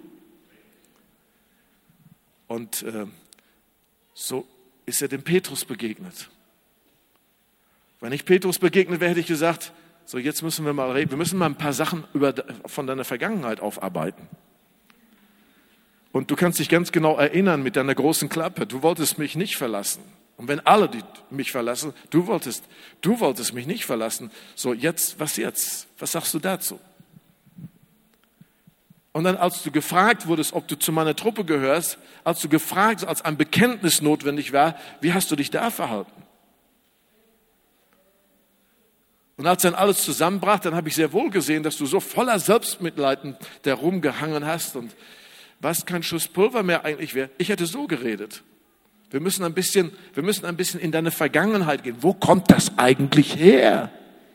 Und äh, so ist er dem Petrus begegnet. Wenn ich Petrus begegnet wäre, hätte ich gesagt, so jetzt müssen wir mal reden, wir müssen mal ein paar Sachen über, von deiner Vergangenheit aufarbeiten. Und du kannst dich ganz genau erinnern mit deiner großen Klappe, du wolltest mich nicht verlassen. Und wenn alle die mich verlassen, du wolltest, du wolltest mich nicht verlassen. So jetzt, was jetzt? Was sagst du dazu? Und dann, als du gefragt wurdest, ob du zu meiner Truppe gehörst, als du gefragt, als ein Bekenntnis notwendig war, wie hast du dich da verhalten? Und als dann alles zusammenbrach, dann habe ich sehr wohl gesehen, dass du so voller Selbstmitleid da rumgehangen hast und was kein Schuss Pulver mehr eigentlich wäre. Ich hätte so geredet. Wir müssen ein bisschen, wir müssen ein bisschen in deine Vergangenheit gehen. Wo kommt das eigentlich her?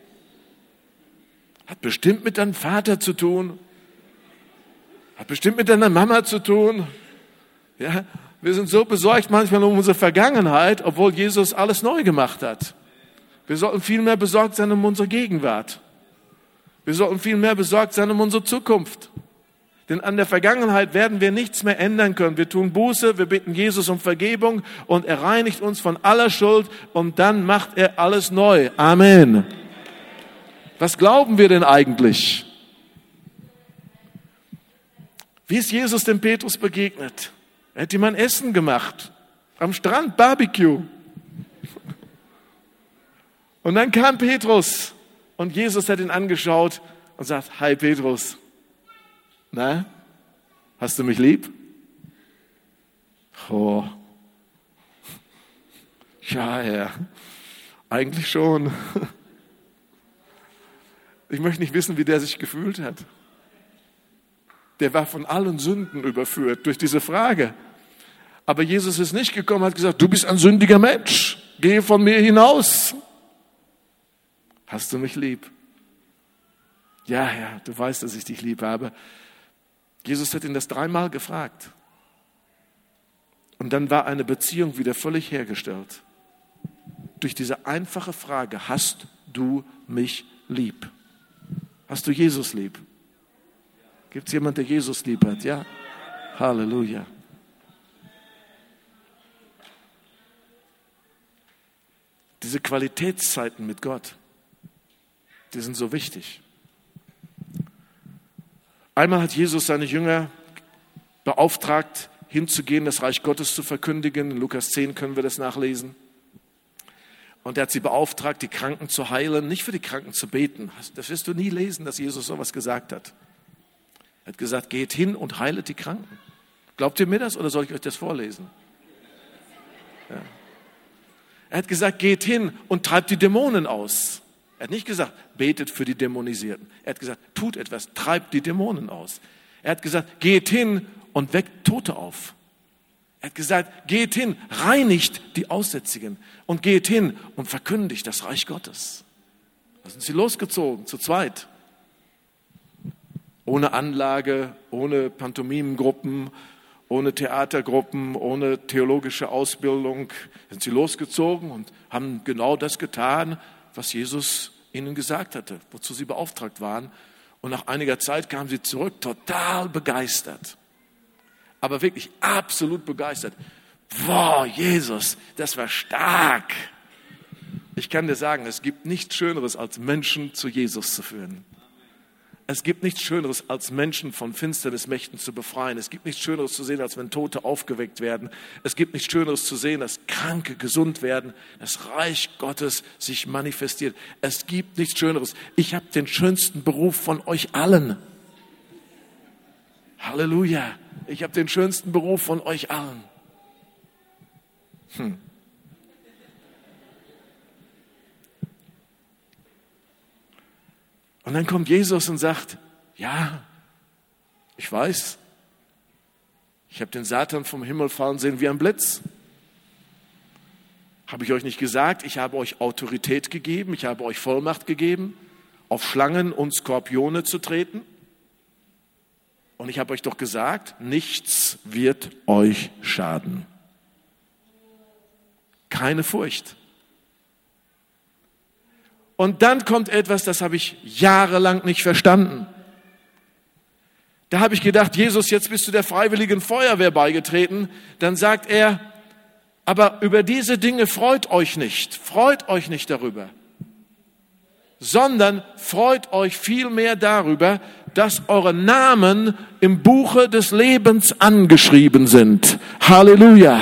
Hat bestimmt mit deinem Vater zu tun. Hat bestimmt mit deiner Mama zu tun. Ja, wir sind so besorgt manchmal um unsere Vergangenheit, obwohl Jesus alles neu gemacht hat. Wir sollten viel mehr besorgt sein um unsere Gegenwart. Wir sollten viel mehr besorgt sein um unsere Zukunft. Denn an der Vergangenheit werden wir nichts mehr ändern können. Wir tun Buße, wir bitten Jesus um Vergebung und er reinigt uns von aller Schuld und dann macht er alles neu. Amen. Was glauben wir denn eigentlich? Wie ist Jesus dem Petrus begegnet? Er hat ihm ein Essen gemacht. Am Strand, Barbecue. Und dann kam Petrus und Jesus hat ihn angeschaut und sagt, hi Petrus. Na, hast du mich lieb? Oh, ja, Herr, eigentlich schon. Ich möchte nicht wissen, wie der sich gefühlt hat. Der war von allen Sünden überführt durch diese Frage. Aber Jesus ist nicht gekommen und hat gesagt, du bist ein sündiger Mensch, geh von mir hinaus. Hast du mich lieb? Ja, ja, du weißt, dass ich dich lieb habe. Jesus hat ihn das dreimal gefragt. Und dann war eine Beziehung wieder völlig hergestellt. Durch diese einfache Frage, hast du mich lieb? Hast du Jesus lieb? Gibt es jemanden, der Jesus lieb hat? Ja? Halleluja. Diese Qualitätszeiten mit Gott, die sind so wichtig. Einmal hat Jesus seine Jünger beauftragt, hinzugehen, das Reich Gottes zu verkündigen. In Lukas zehn können wir das nachlesen. Und er hat sie beauftragt, die Kranken zu heilen, nicht für die Kranken zu beten. Das wirst du nie lesen, dass Jesus sowas gesagt hat. Er hat gesagt, geht hin und heilet die Kranken. Glaubt ihr mir das oder soll ich euch das vorlesen? Ja. Er hat gesagt, geht hin und treibt die Dämonen aus. Er hat nicht gesagt, betet für die Dämonisierten. Er hat gesagt, tut etwas, treibt die Dämonen aus. Er hat gesagt, geht hin und weckt Tote auf. Er hat gesagt, geht hin, reinigt die Aussätzigen und geht hin und verkündigt das Reich Gottes. Da sind sie losgezogen, zu zweit. Ohne Anlage, ohne Pantomimengruppen, ohne Theatergruppen, ohne theologische Ausbildung sind sie losgezogen und haben genau das getan, was Jesus ihnen gesagt hatte, wozu sie beauftragt waren. Und nach einiger Zeit kamen sie zurück, total begeistert. Aber wirklich absolut begeistert. Wow, Jesus, das war stark. Ich kann dir sagen, es gibt nichts Schöneres, als Menschen zu Jesus zu führen. Es gibt nichts Schöneres, als Menschen von Finsternismächten zu befreien. Es gibt nichts Schöneres zu sehen, als wenn Tote aufgeweckt werden. Es gibt nichts Schöneres zu sehen, dass Kranke gesund werden, das Reich Gottes sich manifestiert. Es gibt nichts Schöneres. Ich habe den schönsten Beruf von euch allen. Halleluja. Ich habe den schönsten Beruf von euch allen. Hm. Und dann kommt Jesus und sagt, ja, ich weiß, ich habe den Satan vom Himmel fallen sehen wie ein Blitz. Habe ich euch nicht gesagt, ich habe euch Autorität gegeben, ich habe euch Vollmacht gegeben, auf Schlangen und Skorpione zu treten? Und ich habe euch doch gesagt, nichts wird euch schaden. Keine Furcht. Und dann kommt etwas, das habe ich jahrelang nicht verstanden. Da habe ich gedacht, Jesus, jetzt bist du der Freiwilligen Feuerwehr beigetreten. Dann sagt er, aber über diese Dinge freut euch nicht. Freut euch nicht darüber. Sondern freut euch vielmehr darüber, dass eure Namen im Buche des Lebens angeschrieben sind. Halleluja.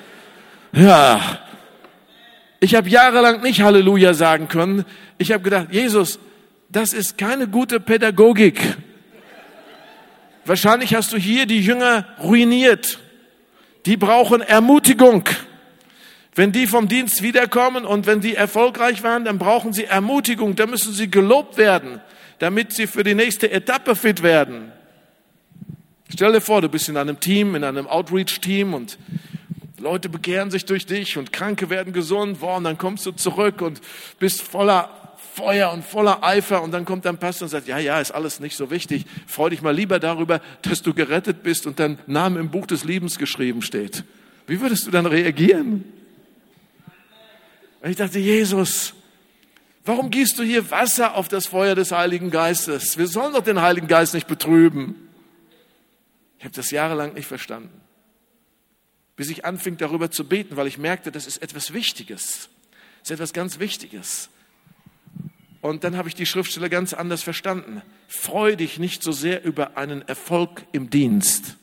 Ja. Ich habe jahrelang nicht Halleluja sagen können. Ich habe gedacht, Jesus, das ist keine gute Pädagogik. Wahrscheinlich hast du hier die Jünger ruiniert. Die brauchen Ermutigung. Wenn die vom Dienst wiederkommen und wenn die erfolgreich waren, dann brauchen sie Ermutigung. Da müssen sie gelobt werden, damit sie für die nächste Etappe fit werden. Stell dir vor, du bist in einem Team, in einem Outreach-Team und Leute bekehren sich durch dich und Kranke werden gesund, boah, und dann kommst du zurück und bist voller Feuer und voller Eifer und dann kommt dein Pastor und sagt, ja, ja, ist alles nicht so wichtig. Freu dich mal lieber darüber, dass du gerettet bist und dein Name im Buch des Lebens geschrieben steht. Wie würdest du dann reagieren? Und ich dachte, Jesus, warum gießt du hier Wasser auf das Feuer des Heiligen Geistes? Wir sollen doch den Heiligen Geist nicht betrüben. Ich habe das jahrelang nicht verstanden. Bis ich anfing, darüber zu beten, weil ich merkte, das ist etwas Wichtiges. Das ist etwas ganz Wichtiges. Und dann habe ich die Schriftstelle ganz anders verstanden. Freu dich nicht so sehr über einen Erfolg im Dienst,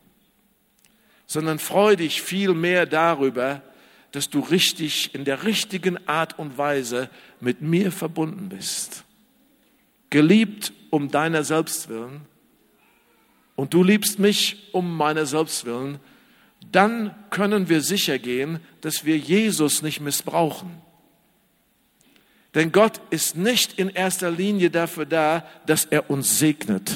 sondern freu dich viel mehr darüber, dass du richtig, in der richtigen Art und Weise mit mir verbunden bist. Geliebt um deiner selbst willen und du liebst mich um meiner selbst willen, dann können wir sicher gehen, dass wir Jesus nicht missbrauchen. Denn Gott ist nicht in erster Linie dafür da, dass er uns segnet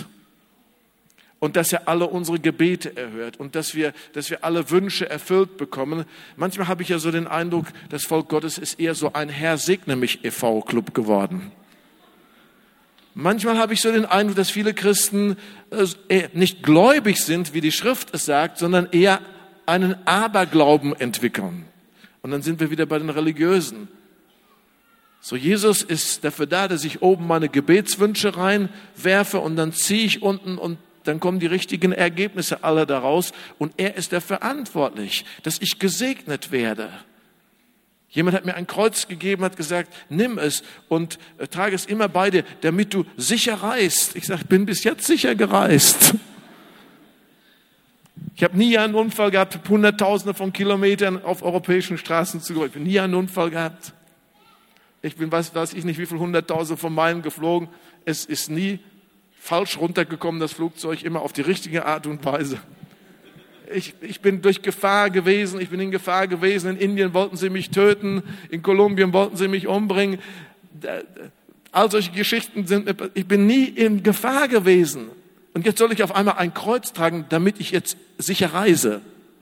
und dass er alle unsere Gebete erhört und dass wir, dass wir alle Wünsche erfüllt bekommen. Manchmal habe ich ja so den Eindruck, das Volk Gottes ist eher so ein Herr segne mich e V Club geworden. Manchmal habe ich so den Eindruck, dass viele Christen äh, nicht gläubig sind, wie die Schrift es sagt, sondern eher einen Aberglauben entwickeln. Und dann sind wir wieder bei den Religiösen. So, Jesus ist dafür da, dass ich oben meine Gebetswünsche reinwerfe und dann ziehe ich unten und dann kommen die richtigen Ergebnisse alle daraus. Und er ist dafür verantwortlich, dass ich gesegnet werde. Jemand hat mir ein Kreuz gegeben, hat gesagt, nimm es und äh, trage es immer bei dir, damit du sicher reist. Ich sage, ich bin bis jetzt sicher gereist. Ich habe nie einen Unfall gehabt, habe Hunderttausende von Kilometern auf europäischen Straßen zugehört. Ich habe nie einen Unfall gehabt. Ich bin, weiß, weiß ich nicht, wie viel hunderttausend von Meilen geflogen. Es ist nie falsch runtergekommen, das Flugzeug, immer auf die richtige Art und Weise. Ich, ich bin durch Gefahr gewesen, ich bin in Gefahr gewesen. In Indien wollten sie mich töten, in Kolumbien wollten sie mich umbringen. All solche Geschichten sind, ich bin nie in Gefahr gewesen. Und jetzt soll ich auf einmal ein Kreuz tragen, damit ich jetzt sicher reise.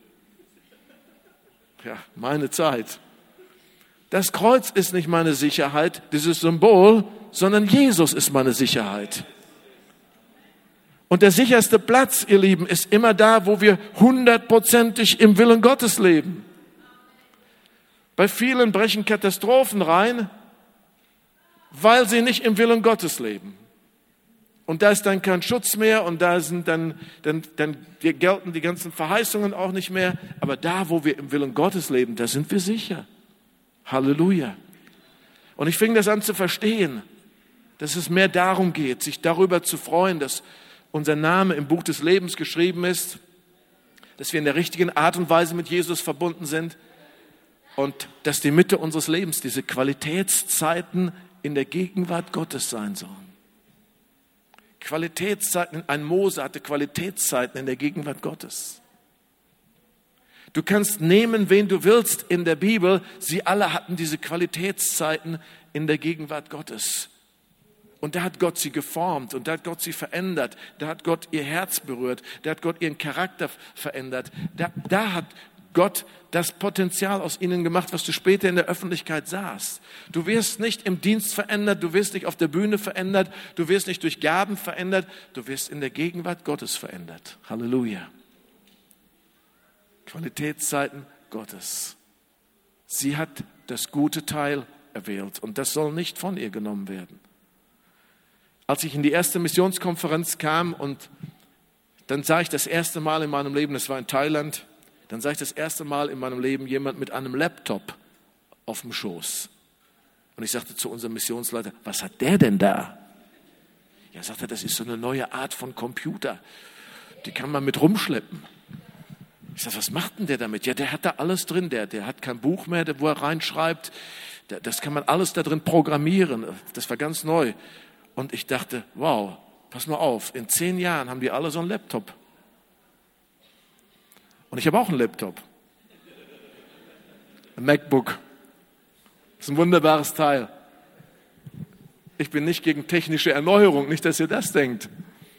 Ja, meine Zeit. Das Kreuz ist nicht meine Sicherheit, dieses Symbol, sondern Jesus ist meine Sicherheit. Und der sicherste Platz, ihr Lieben, ist immer da, wo wir hundertprozentig im Willen Gottes leben. Bei vielen brechen Katastrophen rein, weil sie nicht im Willen Gottes leben. Und da ist dann kein Schutz mehr und da sind dann, dann, dann gelten die ganzen Verheißungen auch nicht mehr. Aber da, wo wir im Willen Gottes leben, da sind wir sicher. Halleluja. Und ich fing das an zu verstehen, dass es mehr darum geht, sich darüber zu freuen, dass unser Name im Buch des Lebens geschrieben ist, dass wir in der richtigen Art und Weise mit Jesus verbunden sind und dass die Mitte unseres Lebens diese Qualitätszeiten in der Gegenwart Gottes sein sollen. Qualitätszeiten, ein Mose hatte Qualitätszeiten in der Gegenwart Gottes. Du kannst nehmen, wen du willst in der Bibel, sie alle hatten diese Qualitätszeiten in der Gegenwart Gottes. Und da hat Gott sie geformt und da hat Gott sie verändert, da hat Gott ihr Herz berührt, da hat Gott ihren Charakter verändert, da, da hat Gott das Potenzial aus ihnen gemacht, was du später in der Öffentlichkeit sahst. Du wirst nicht im Dienst verändert, du wirst nicht auf der Bühne verändert, du wirst nicht durch Gaben verändert, du wirst in der Gegenwart Gottes verändert. Halleluja. Qualitätszeiten Gottes. Sie hat das gute Teil erwählt und das soll nicht von ihr genommen werden. Als ich in die erste Missionskonferenz kam und dann sah ich das erste Mal in meinem Leben, das war in Thailand, dann sah ich das erste Mal in meinem Leben jemand mit einem Laptop auf dem Schoß. Und ich sagte zu unserem Missionsleiter, was hat der denn da? Ja, sagte er, das ist so eine neue Art von Computer. Die kann man mit rumschleppen. Ich sagte, was macht denn der damit? Ja, der hat da alles drin. Der, der hat kein Buch mehr, wo er reinschreibt. Das kann man alles da drin programmieren. Das war ganz neu. Und ich dachte, wow, pass mal auf, in zehn Jahren haben die alle so einen Laptop. Und ich habe auch einen Laptop. Ein MacBook. Das ist ein wunderbares Teil. Ich bin nicht gegen technische Erneuerung, nicht, dass ihr das denkt.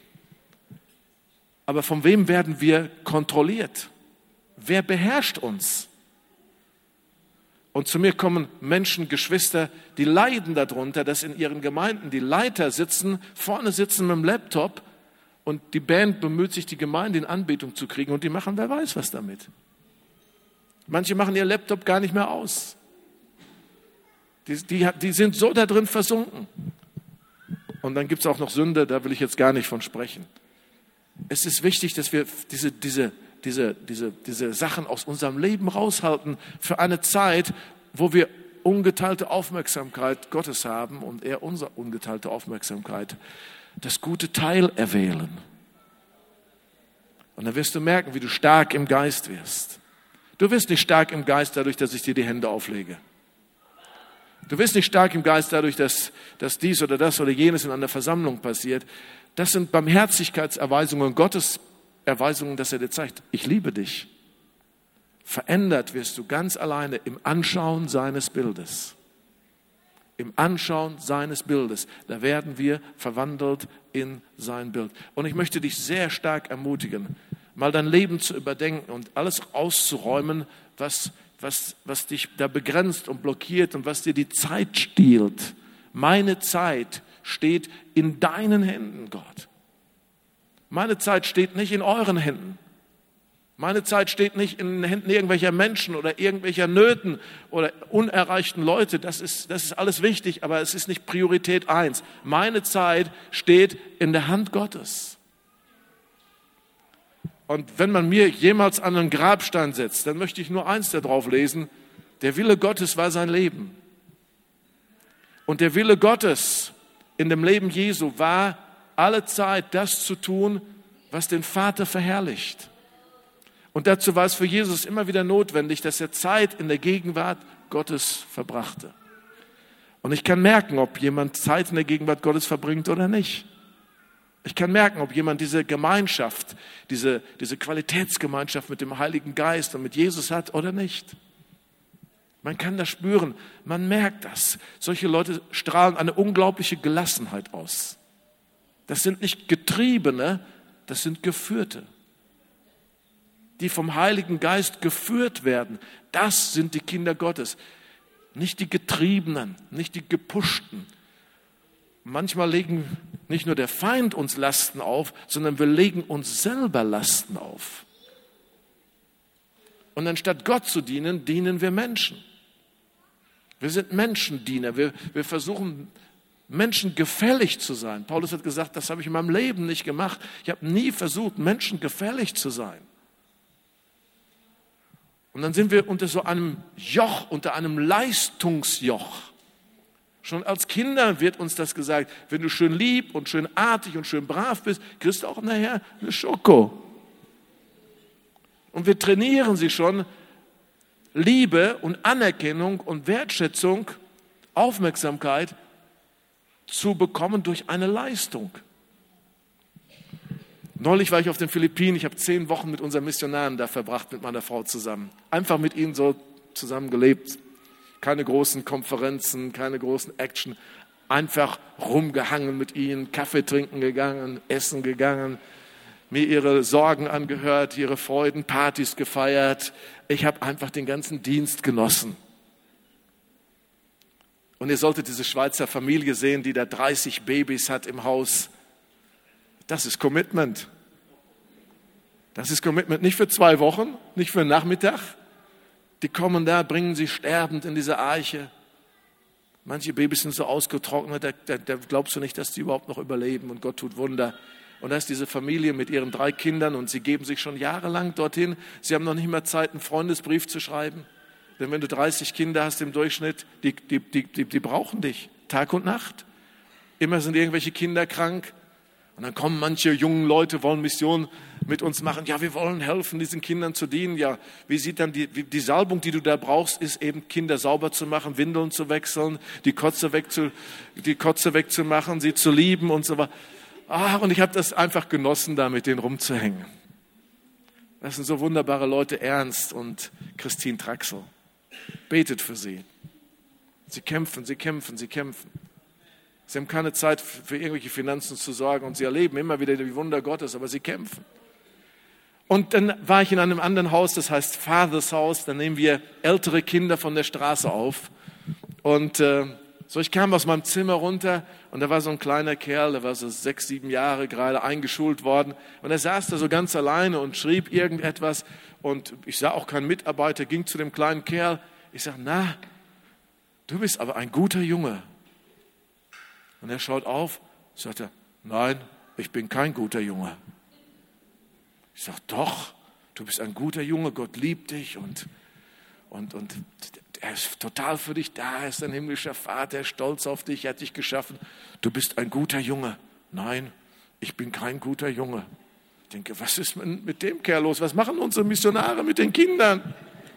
Aber von wem werden wir kontrolliert? Wer beherrscht uns? Und zu mir kommen Menschen, Geschwister, die leiden darunter, dass in ihren Gemeinden die Leiter sitzen, vorne sitzen mit dem Laptop und die Band bemüht sich, die Gemeinde in Anbetung zu kriegen und die machen, wer weiß was damit. Manche machen ihr Laptop gar nicht mehr aus. Die, die, die sind so da drin versunken. Und dann gibt es auch noch Sünde, da will ich jetzt gar nicht von sprechen. Es ist wichtig, dass wir diese, diese, diese, diese, diese Sachen aus unserem Leben raushalten für eine Zeit, wo wir ungeteilte Aufmerksamkeit Gottes haben und er unsere ungeteilte Aufmerksamkeit, das gute Teil erwählen. Und dann wirst du merken, wie du stark im Geist wirst. Du wirst nicht stark im Geist dadurch, dass ich dir die Hände auflege. Du wirst nicht stark im Geist dadurch, dass, dass dies oder das oder jenes in einer Versammlung passiert. Das sind Barmherzigkeitserweisungen, Gottes Erweisungen, dass er dir zeigt, ich liebe dich. Verändert wirst du ganz alleine im Anschauen seines Bildes. Im Anschauen seines Bildes. Da werden wir verwandelt in sein Bild. Und ich möchte dich sehr stark ermutigen, mal dein Leben zu überdenken und alles auszuräumen, was, was, was dich da begrenzt und blockiert und was dir die Zeit stiehlt. Meine Zeit steht in deinen Händen, Gott. Meine Zeit steht nicht in euren Händen. Meine Zeit steht nicht in den Händen irgendwelcher Menschen oder irgendwelcher Nöten oder unerreichten Leute. Das ist, das ist alles wichtig, aber es ist nicht Priorität eins. Meine Zeit steht in der Hand Gottes. Und wenn man mir jemals an einen Grabstein setzt, dann möchte ich nur eins da drauf lesen. Der Wille Gottes war sein Leben. Und der Wille Gottes in dem Leben Jesu war, alle Zeit das zu tun, was den Vater verherrlicht. Und dazu war es für Jesus immer wieder notwendig, dass er Zeit in der Gegenwart Gottes verbrachte. Und ich kann merken, ob jemand Zeit in der Gegenwart Gottes verbringt oder nicht. Ich kann merken, ob jemand diese Gemeinschaft, diese, diese Qualitätsgemeinschaft mit dem Heiligen Geist und mit Jesus hat oder nicht. Man kann das spüren, man merkt das. Solche Leute strahlen eine unglaubliche Gelassenheit aus. Das sind nicht Getriebene, das sind Geführte. Die vom Heiligen Geist geführt werden, das sind die Kinder Gottes. Nicht die Getriebenen, nicht die Gepushten. Manchmal legen nicht nur der Feind uns Lasten auf, sondern wir legen uns selber Lasten auf. Und anstatt Gott zu dienen, dienen wir Menschen. Wir sind Menschendiener. Wir, wir versuchen, Menschen gefällig zu sein. Paulus hat gesagt, das habe ich in meinem Leben nicht gemacht. Ich habe nie versucht, Menschen gefällig zu sein. Und dann sind wir unter so einem Joch, unter einem Leistungsjoch. Schon als Kinder wird uns das gesagt, wenn du schön lieb und schön artig und schön brav bist, kriegst du auch nachher eine Schoko. Und wir trainieren sie schon, Liebe und Anerkennung und Wertschätzung, Aufmerksamkeit zu bekommen durch eine Leistung. Neulich war ich auf den Philippinen, ich habe zehn Wochen mit unseren Missionaren da verbracht, mit meiner Frau zusammen. Einfach mit ihnen so zusammen gelebt. Keine großen Konferenzen, keine großen Action. Einfach rumgehangen mit ihnen, Kaffee trinken gegangen, essen gegangen, mir ihre Sorgen angehört, ihre Freuden, Partys gefeiert. Ich habe einfach den ganzen Dienst genossen. Und ihr solltet diese Schweizer Familie sehen, die da dreißig Babys hat im Haus. Das ist Commitment. Das ist Commitment nicht für zwei Wochen, nicht für einen Nachmittag. Die kommen da, bringen sie sterbend in diese Arche. Manche Babys sind so ausgetrocknet, da, da, da glaubst du nicht, dass die überhaupt noch überleben und Gott tut Wunder. Und da ist diese Familie mit ihren drei Kindern und sie geben sich schon jahrelang dorthin. Sie haben noch nicht mehr Zeit, einen Freundesbrief zu schreiben. Denn wenn du dreißig Kinder hast im Durchschnitt, die, die, die, die, die brauchen dich, Tag und Nacht. Immer sind irgendwelche Kinder krank. Und dann kommen manche jungen Leute, wollen Mission mit uns machen. Ja, wir wollen helfen, diesen Kindern zu dienen. Ja, wie sieht dann die, die Salbung, die du da brauchst, ist eben Kinder sauber zu machen, Windeln zu wechseln, die Kotze, wegzu, die Kotze wegzumachen, sie zu lieben und so weiter. Ah, und ich habe das einfach genossen, da mit denen rumzuhängen. Das sind so wunderbare Leute, Ernst und Christine Traxel. Betet für sie. Sie kämpfen, sie kämpfen, sie kämpfen. Sie haben keine Zeit für irgendwelche Finanzen zu sorgen und sie erleben immer wieder die Wunder Gottes, aber sie kämpfen. Und dann war ich in einem anderen Haus, das heißt Father's House, da nehmen wir ältere Kinder von der Straße auf. Und äh, so, ich kam aus meinem Zimmer runter und da war so ein kleiner Kerl, der war so sechs, sieben Jahre gerade eingeschult worden. Und er saß da so ganz alleine und schrieb irgendetwas. Und ich sah auch keinen Mitarbeiter, ging zu dem kleinen Kerl. Ich sage, na, du bist aber ein guter Junge. Und er schaut auf, sagt er, nein, ich bin kein guter Junge. Ich sage, doch, du bist ein guter Junge, Gott liebt dich und, und, und er ist total für dich da, er ist ein himmlischer Vater, er ist stolz auf dich, er hat dich geschaffen. Du bist ein guter Junge. Nein, ich bin kein guter Junge. Ich denke, was ist mit dem Kerl los? Was machen unsere Missionare mit den Kindern?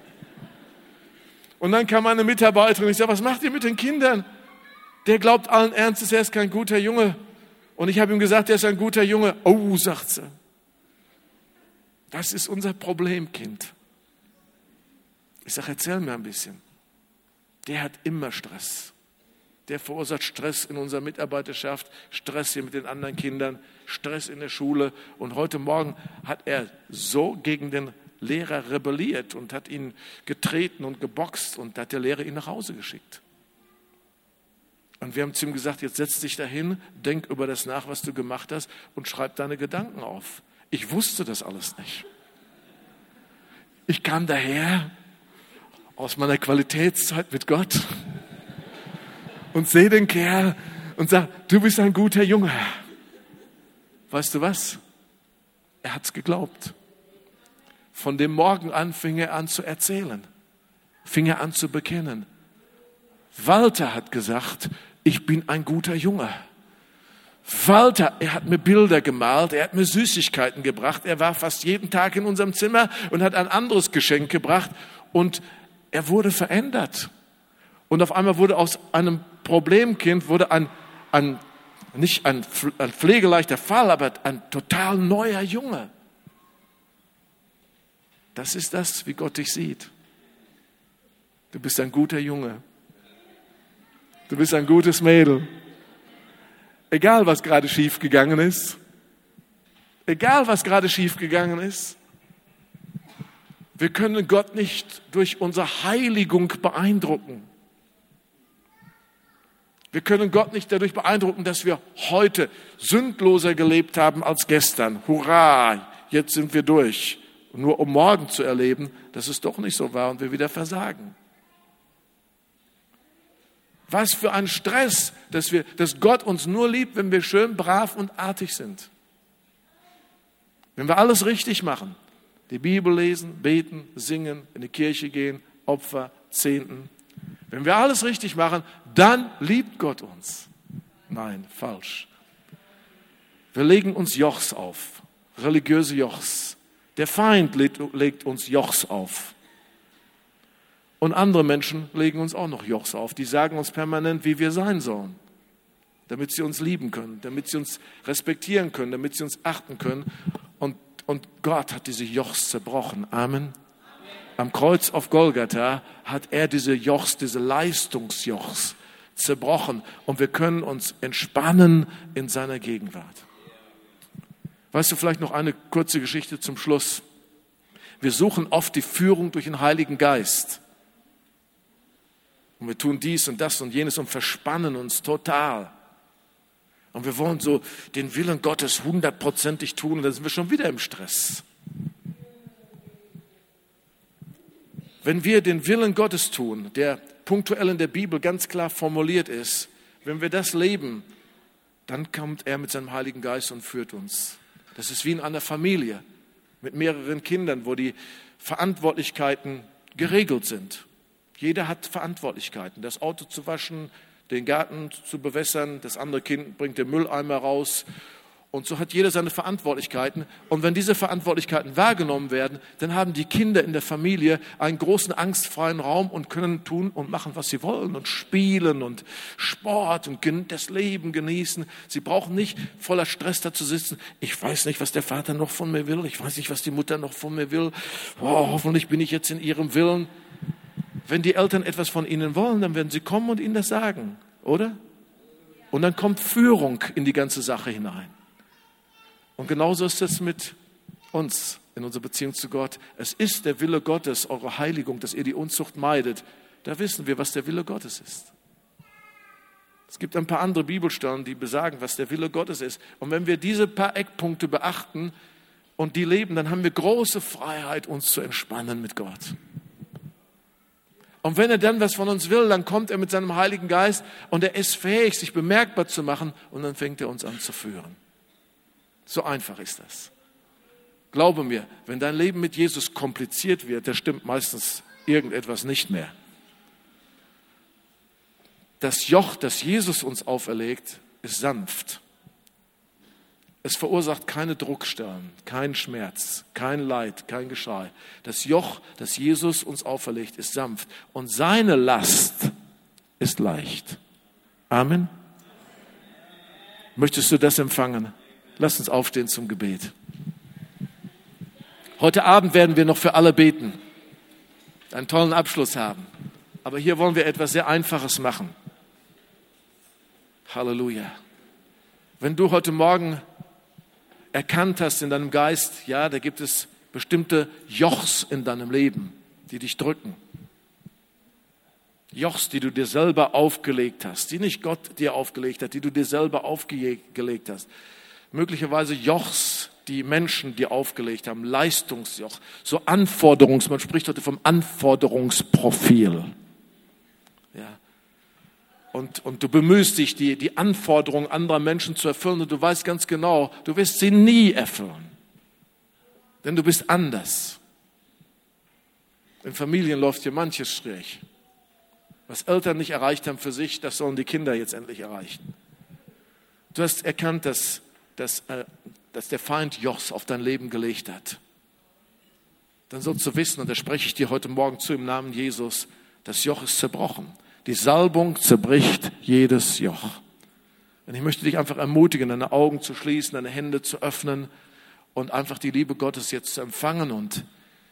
Und dann kam eine Mitarbeiterin und ich sage, was macht ihr mit den Kindern? Der glaubt allen Ernstes, er ist kein guter Junge. Und ich habe ihm gesagt, er ist ein guter Junge. Oh, sagt sie. Das ist unser Problemkind. Ich sage, erzähl mir ein bisschen. Der hat immer Stress. Der verursacht Stress in unserer Mitarbeiterschaft, Stress hier mit den anderen Kindern, Stress in der Schule. Und heute Morgen hat er so gegen den Lehrer rebelliert und hat ihn getreten und geboxt und hat der Lehrer ihn nach Hause geschickt. Und wir haben zu ihm gesagt, jetzt setz dich dahin, denk über das nach, was du gemacht hast und schreib deine Gedanken auf. Ich wusste das alles nicht. Ich kam daher aus meiner Qualitätszeit mit Gott und sehe den Kerl und sage, du bist ein guter Junge. Weißt du was? Er hat's geglaubt. Von dem Morgen an fing er an zu erzählen, fing er an zu bekennen. Walter hat gesagt, ich bin ein guter Junge. Walter, er hat mir Bilder gemalt, er hat mir Süßigkeiten gebracht, er war fast jeden Tag in unserem Zimmer und hat ein anderes Geschenk gebracht und er wurde verändert. Und auf einmal wurde aus einem Problemkind wurde ein, ein nicht ein, ein pflegeleichter Fall, aber ein total neuer Junge. Das ist das, wie Gott dich sieht. Du bist ein guter Junge. Du bist ein gutes Mädel. Egal, was gerade schiefgegangen ist. Egal, was gerade schiefgegangen ist. Wir können Gott nicht durch unsere Heiligung beeindrucken. Wir können Gott nicht dadurch beeindrucken, dass wir heute sündloser gelebt haben als gestern. Hurra, jetzt sind wir durch. Nur um morgen zu erleben, dass es doch nicht so war und wir wieder versagen. Was für ein Stress, dass wir, dass Gott uns nur liebt, wenn wir schön, brav und artig sind. Wenn wir alles richtig machen. Die Bibel lesen, beten, singen, in die Kirche gehen, Opfer, Zehnten. Wenn wir alles richtig machen, dann liebt Gott uns. Nein, falsch. Wir legen uns Jochs auf, religiöse Jochs. Der Feind legt uns Jochs auf. Und andere Menschen legen uns auch noch Jochs auf. Die sagen uns permanent, wie wir sein sollen. Damit sie uns lieben können, damit sie uns respektieren können, damit sie uns achten können. Und, und Gott hat diese Jochs zerbrochen. Amen. Am Kreuz auf Golgatha hat er diese Jochs, diese Leistungsjochs zerbrochen. Und wir können uns entspannen in seiner Gegenwart. Weißt du, vielleicht noch eine kurze Geschichte zum Schluss. Wir suchen oft die Führung durch den Heiligen Geist. Und wir tun dies und das und jenes und verspannen uns total. Und wir wollen so den Willen Gottes hundertprozentig tun und dann sind wir schon wieder im Stress. Wenn wir den Willen Gottes tun, der punktuell in der Bibel ganz klar formuliert ist, wenn wir das leben, dann kommt er mit seinem Heiligen Geist und führt uns. Das ist wie in einer Familie mit mehreren Kindern, wo die Verantwortlichkeiten geregelt sind. Jeder hat Verantwortlichkeiten, das Auto zu waschen, den Garten zu bewässern, das andere Kind bringt den Mülleimer raus. Und so hat jeder seine Verantwortlichkeiten. Und wenn diese Verantwortlichkeiten wahrgenommen werden, dann haben die Kinder in der Familie einen großen, angstfreien Raum und können tun und machen, was sie wollen und spielen und Sport und das Leben genießen. Sie brauchen nicht voller Stress da zu sitzen. Ich weiß nicht, was der Vater noch von mir will. Ich weiß nicht, was die Mutter noch von mir will. Oh, hoffentlich bin ich jetzt in ihrem Willen. Wenn die Eltern etwas von ihnen wollen, dann werden sie kommen und ihnen das sagen, oder? Und dann kommt Führung in die ganze Sache hinein. Und genauso ist es mit uns in unserer Beziehung zu Gott. Es ist der Wille Gottes, eure Heiligung, dass ihr die Unzucht meidet. Da wissen wir, was der Wille Gottes ist. Es gibt ein paar andere Bibelstellen, die besagen, was der Wille Gottes ist. Und wenn wir diese paar Eckpunkte beachten und die leben, dann haben wir große Freiheit, uns zu entspannen mit Gott. Und wenn er dann was von uns will, dann kommt er mit seinem Heiligen Geist und er ist fähig, sich bemerkbar zu machen und dann fängt er uns an zu führen. So einfach ist das. Glaube mir, wenn dein Leben mit Jesus kompliziert wird, da stimmt meistens irgendetwas nicht mehr. Das Joch, das Jesus uns auferlegt, ist sanft. Es verursacht keine Druckstellen, keinen Schmerz, kein Leid, kein Geschrei. Das Joch, das Jesus uns auferlegt, ist sanft und seine Last ist leicht. Amen. Möchtest du das empfangen? Lass uns aufstehen zum Gebet. Heute Abend werden wir noch für alle beten, einen tollen Abschluss haben. Aber hier wollen wir etwas sehr Einfaches machen. Halleluja. Wenn du heute Morgen erkannt hast in deinem Geist, ja, da gibt es bestimmte Jochs in deinem Leben, die dich drücken. Jochs, die du dir selber aufgelegt hast, die nicht Gott dir aufgelegt hat, die du dir selber aufgelegt hast. Möglicherweise Jochs, die Menschen dir aufgelegt haben, Leistungsjoch, so Anforderungs, man spricht heute vom Anforderungsprofil. Ja. Und, und du bemühst dich, die, die Anforderungen anderer Menschen zu erfüllen und du weißt ganz genau, du wirst sie nie erfüllen. Denn du bist anders. In Familien läuft hier manches schräg. Was Eltern nicht erreicht haben für sich, das sollen die Kinder jetzt endlich erreichen. Du hast erkannt, dass Dass, äh, dass der Feind Jochs auf dein Leben gelegt hat. Dann sollst du wissen, und da spreche ich dir heute Morgen zu im Namen Jesus, das Joch ist zerbrochen. Die Salbung zerbricht jedes Joch. Und ich möchte dich einfach ermutigen, deine Augen zu schließen, deine Hände zu öffnen und einfach die Liebe Gottes jetzt zu empfangen. Und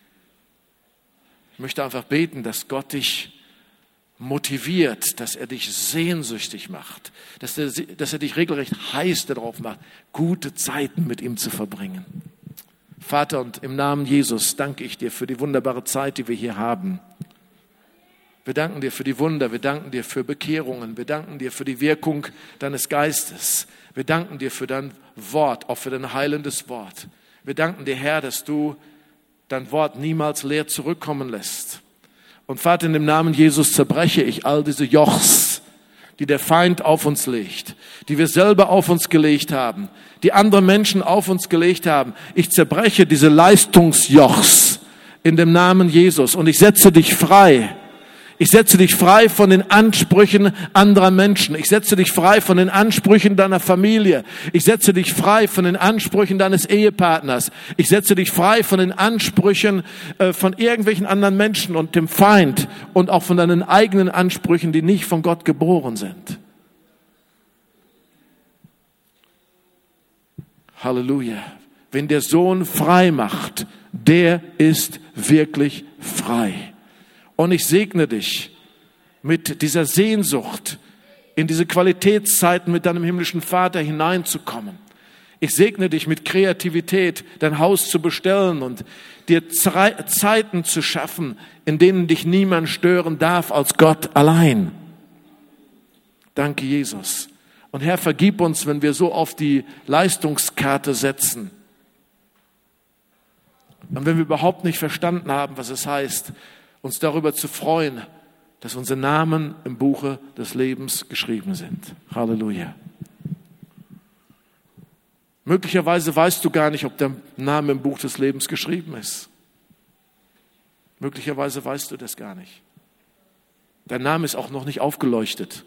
ich möchte einfach beten, dass Gott dich motiviert, dass er dich sehnsüchtig macht, dass er, dass er dich regelrecht heiß darauf macht, gute Zeiten mit ihm zu verbringen. Vater, und im Namen Jesus danke ich dir für die wunderbare Zeit, die wir hier haben. Wir danken dir für die Wunder, wir danken dir für Bekehrungen, wir danken dir für die Wirkung deines Geistes. Wir danken dir für dein Wort, auch für dein heilendes Wort. Wir danken dir, Herr, dass du dein Wort niemals leer zurückkommen lässt. Und Vater, in dem Namen Jesus zerbreche ich all diese Jochs, die der Feind auf uns legt, die wir selber auf uns gelegt haben, die andere Menschen auf uns gelegt haben. Ich zerbreche diese Leistungsjochs in dem Namen Jesus und ich setze dich frei. Ich setze dich frei von den Ansprüchen anderer Menschen. Ich setze dich frei von den Ansprüchen deiner Familie. Ich setze dich frei von den Ansprüchen deines Ehepartners. Ich setze dich frei von den Ansprüchen äh, von irgendwelchen anderen Menschen und dem Feind und auch von deinen eigenen Ansprüchen, die nicht von Gott geboren sind. Halleluja. Wenn der Sohn frei macht, der ist wirklich frei. Und ich segne dich mit dieser Sehnsucht, in diese Qualitätszeiten mit deinem himmlischen Vater hineinzukommen. Ich segne dich mit Kreativität, dein Haus zu bestellen und dir Zeiten zu schaffen, in denen dich niemand stören darf als Gott allein. Danke, Jesus. Und Herr, vergib uns, wenn wir so auf die Leistungskarte setzen. Und wenn wir überhaupt nicht verstanden haben, was es heißt, uns darüber zu freuen, dass unsere Namen im Buche des Lebens geschrieben sind. Halleluja. Möglicherweise weißt du gar nicht, ob der Name im Buch des Lebens geschrieben ist. Möglicherweise weißt du das gar nicht. Dein Name ist auch noch nicht aufgeleuchtet.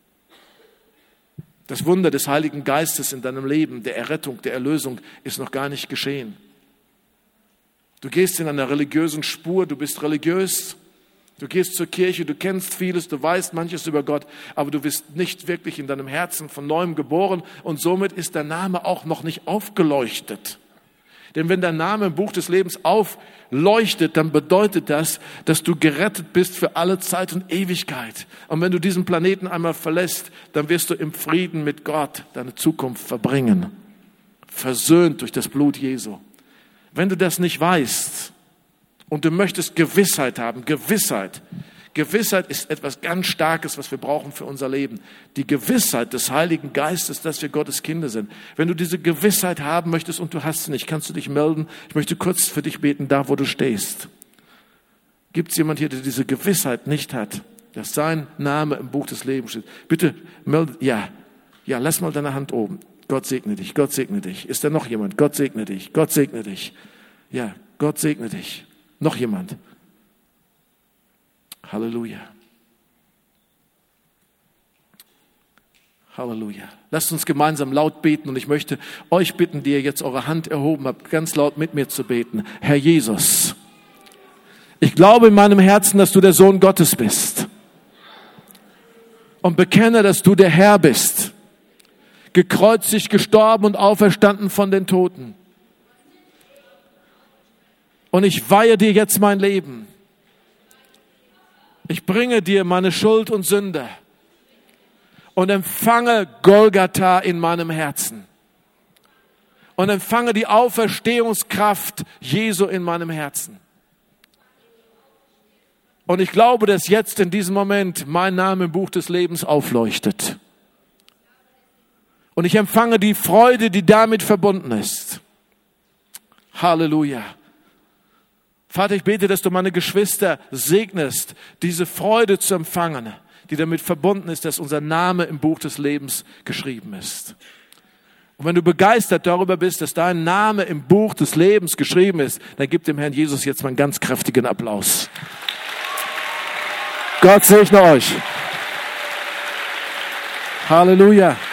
Das Wunder des Heiligen Geistes in deinem Leben, der Errettung, der Erlösung, ist noch gar nicht geschehen. Du gehst in einer religiösen Spur, du bist religiös, du gehst zur Kirche, du kennst vieles, du weißt manches über Gott, aber du bist nicht wirklich in deinem Herzen von Neuem geboren und somit ist dein Name auch noch nicht aufgeleuchtet. Denn wenn dein Name im Buch des Lebens aufleuchtet, dann bedeutet das, dass du gerettet bist für alle Zeit und Ewigkeit. Und wenn du diesen Planeten einmal verlässt, dann wirst du im Frieden mit Gott deine Zukunft verbringen, versöhnt durch das Blut Jesu. Wenn du das nicht weißt und du möchtest Gewissheit haben, Gewissheit, Gewissheit ist etwas ganz Starkes, was wir brauchen für unser Leben. Die Gewissheit des Heiligen Geistes, dass wir Gottes Kinder sind. Wenn du diese Gewissheit haben möchtest und du hast sie nicht, kannst du dich melden. Ich möchte kurz für dich beten, da wo du stehst. Gibt es jemand hier, der diese Gewissheit nicht hat, dass sein Name im Buch des Lebens steht? Bitte melde, ja, ja, lass mal deine Hand oben. Gott segne dich, Gott segne dich. Ist da noch jemand? Gott segne dich, Gott segne dich. Ja, Gott segne dich. Noch jemand? Halleluja. Halleluja. Lasst uns gemeinsam laut beten und ich möchte euch bitten, die ihr jetzt eure Hand erhoben habt, ganz laut mit mir zu beten. Herr Jesus, ich glaube in meinem Herzen, dass du der Sohn Gottes bist und bekenne, dass du der Herr bist. Gekreuzigt, gestorben und auferstanden von den Toten. Und ich weihe dir jetzt mein Leben. Ich bringe dir meine Schuld und Sünde und empfange Golgatha in meinem Herzen. Und empfange die Auferstehungskraft Jesu in meinem Herzen. Und ich glaube, dass jetzt in diesem Moment mein Name im Buch des Lebens aufleuchtet. Und ich empfange die Freude, die damit verbunden ist. Halleluja. Vater, ich bete, dass du meine Geschwister segnest, diese Freude zu empfangen, die damit verbunden ist, dass unser Name im Buch des Lebens geschrieben ist. Und wenn du begeistert darüber bist, dass dein Name im Buch des Lebens geschrieben ist, dann gib dem Herrn Jesus jetzt mal einen ganz kräftigen Applaus. Gott segne euch. Halleluja.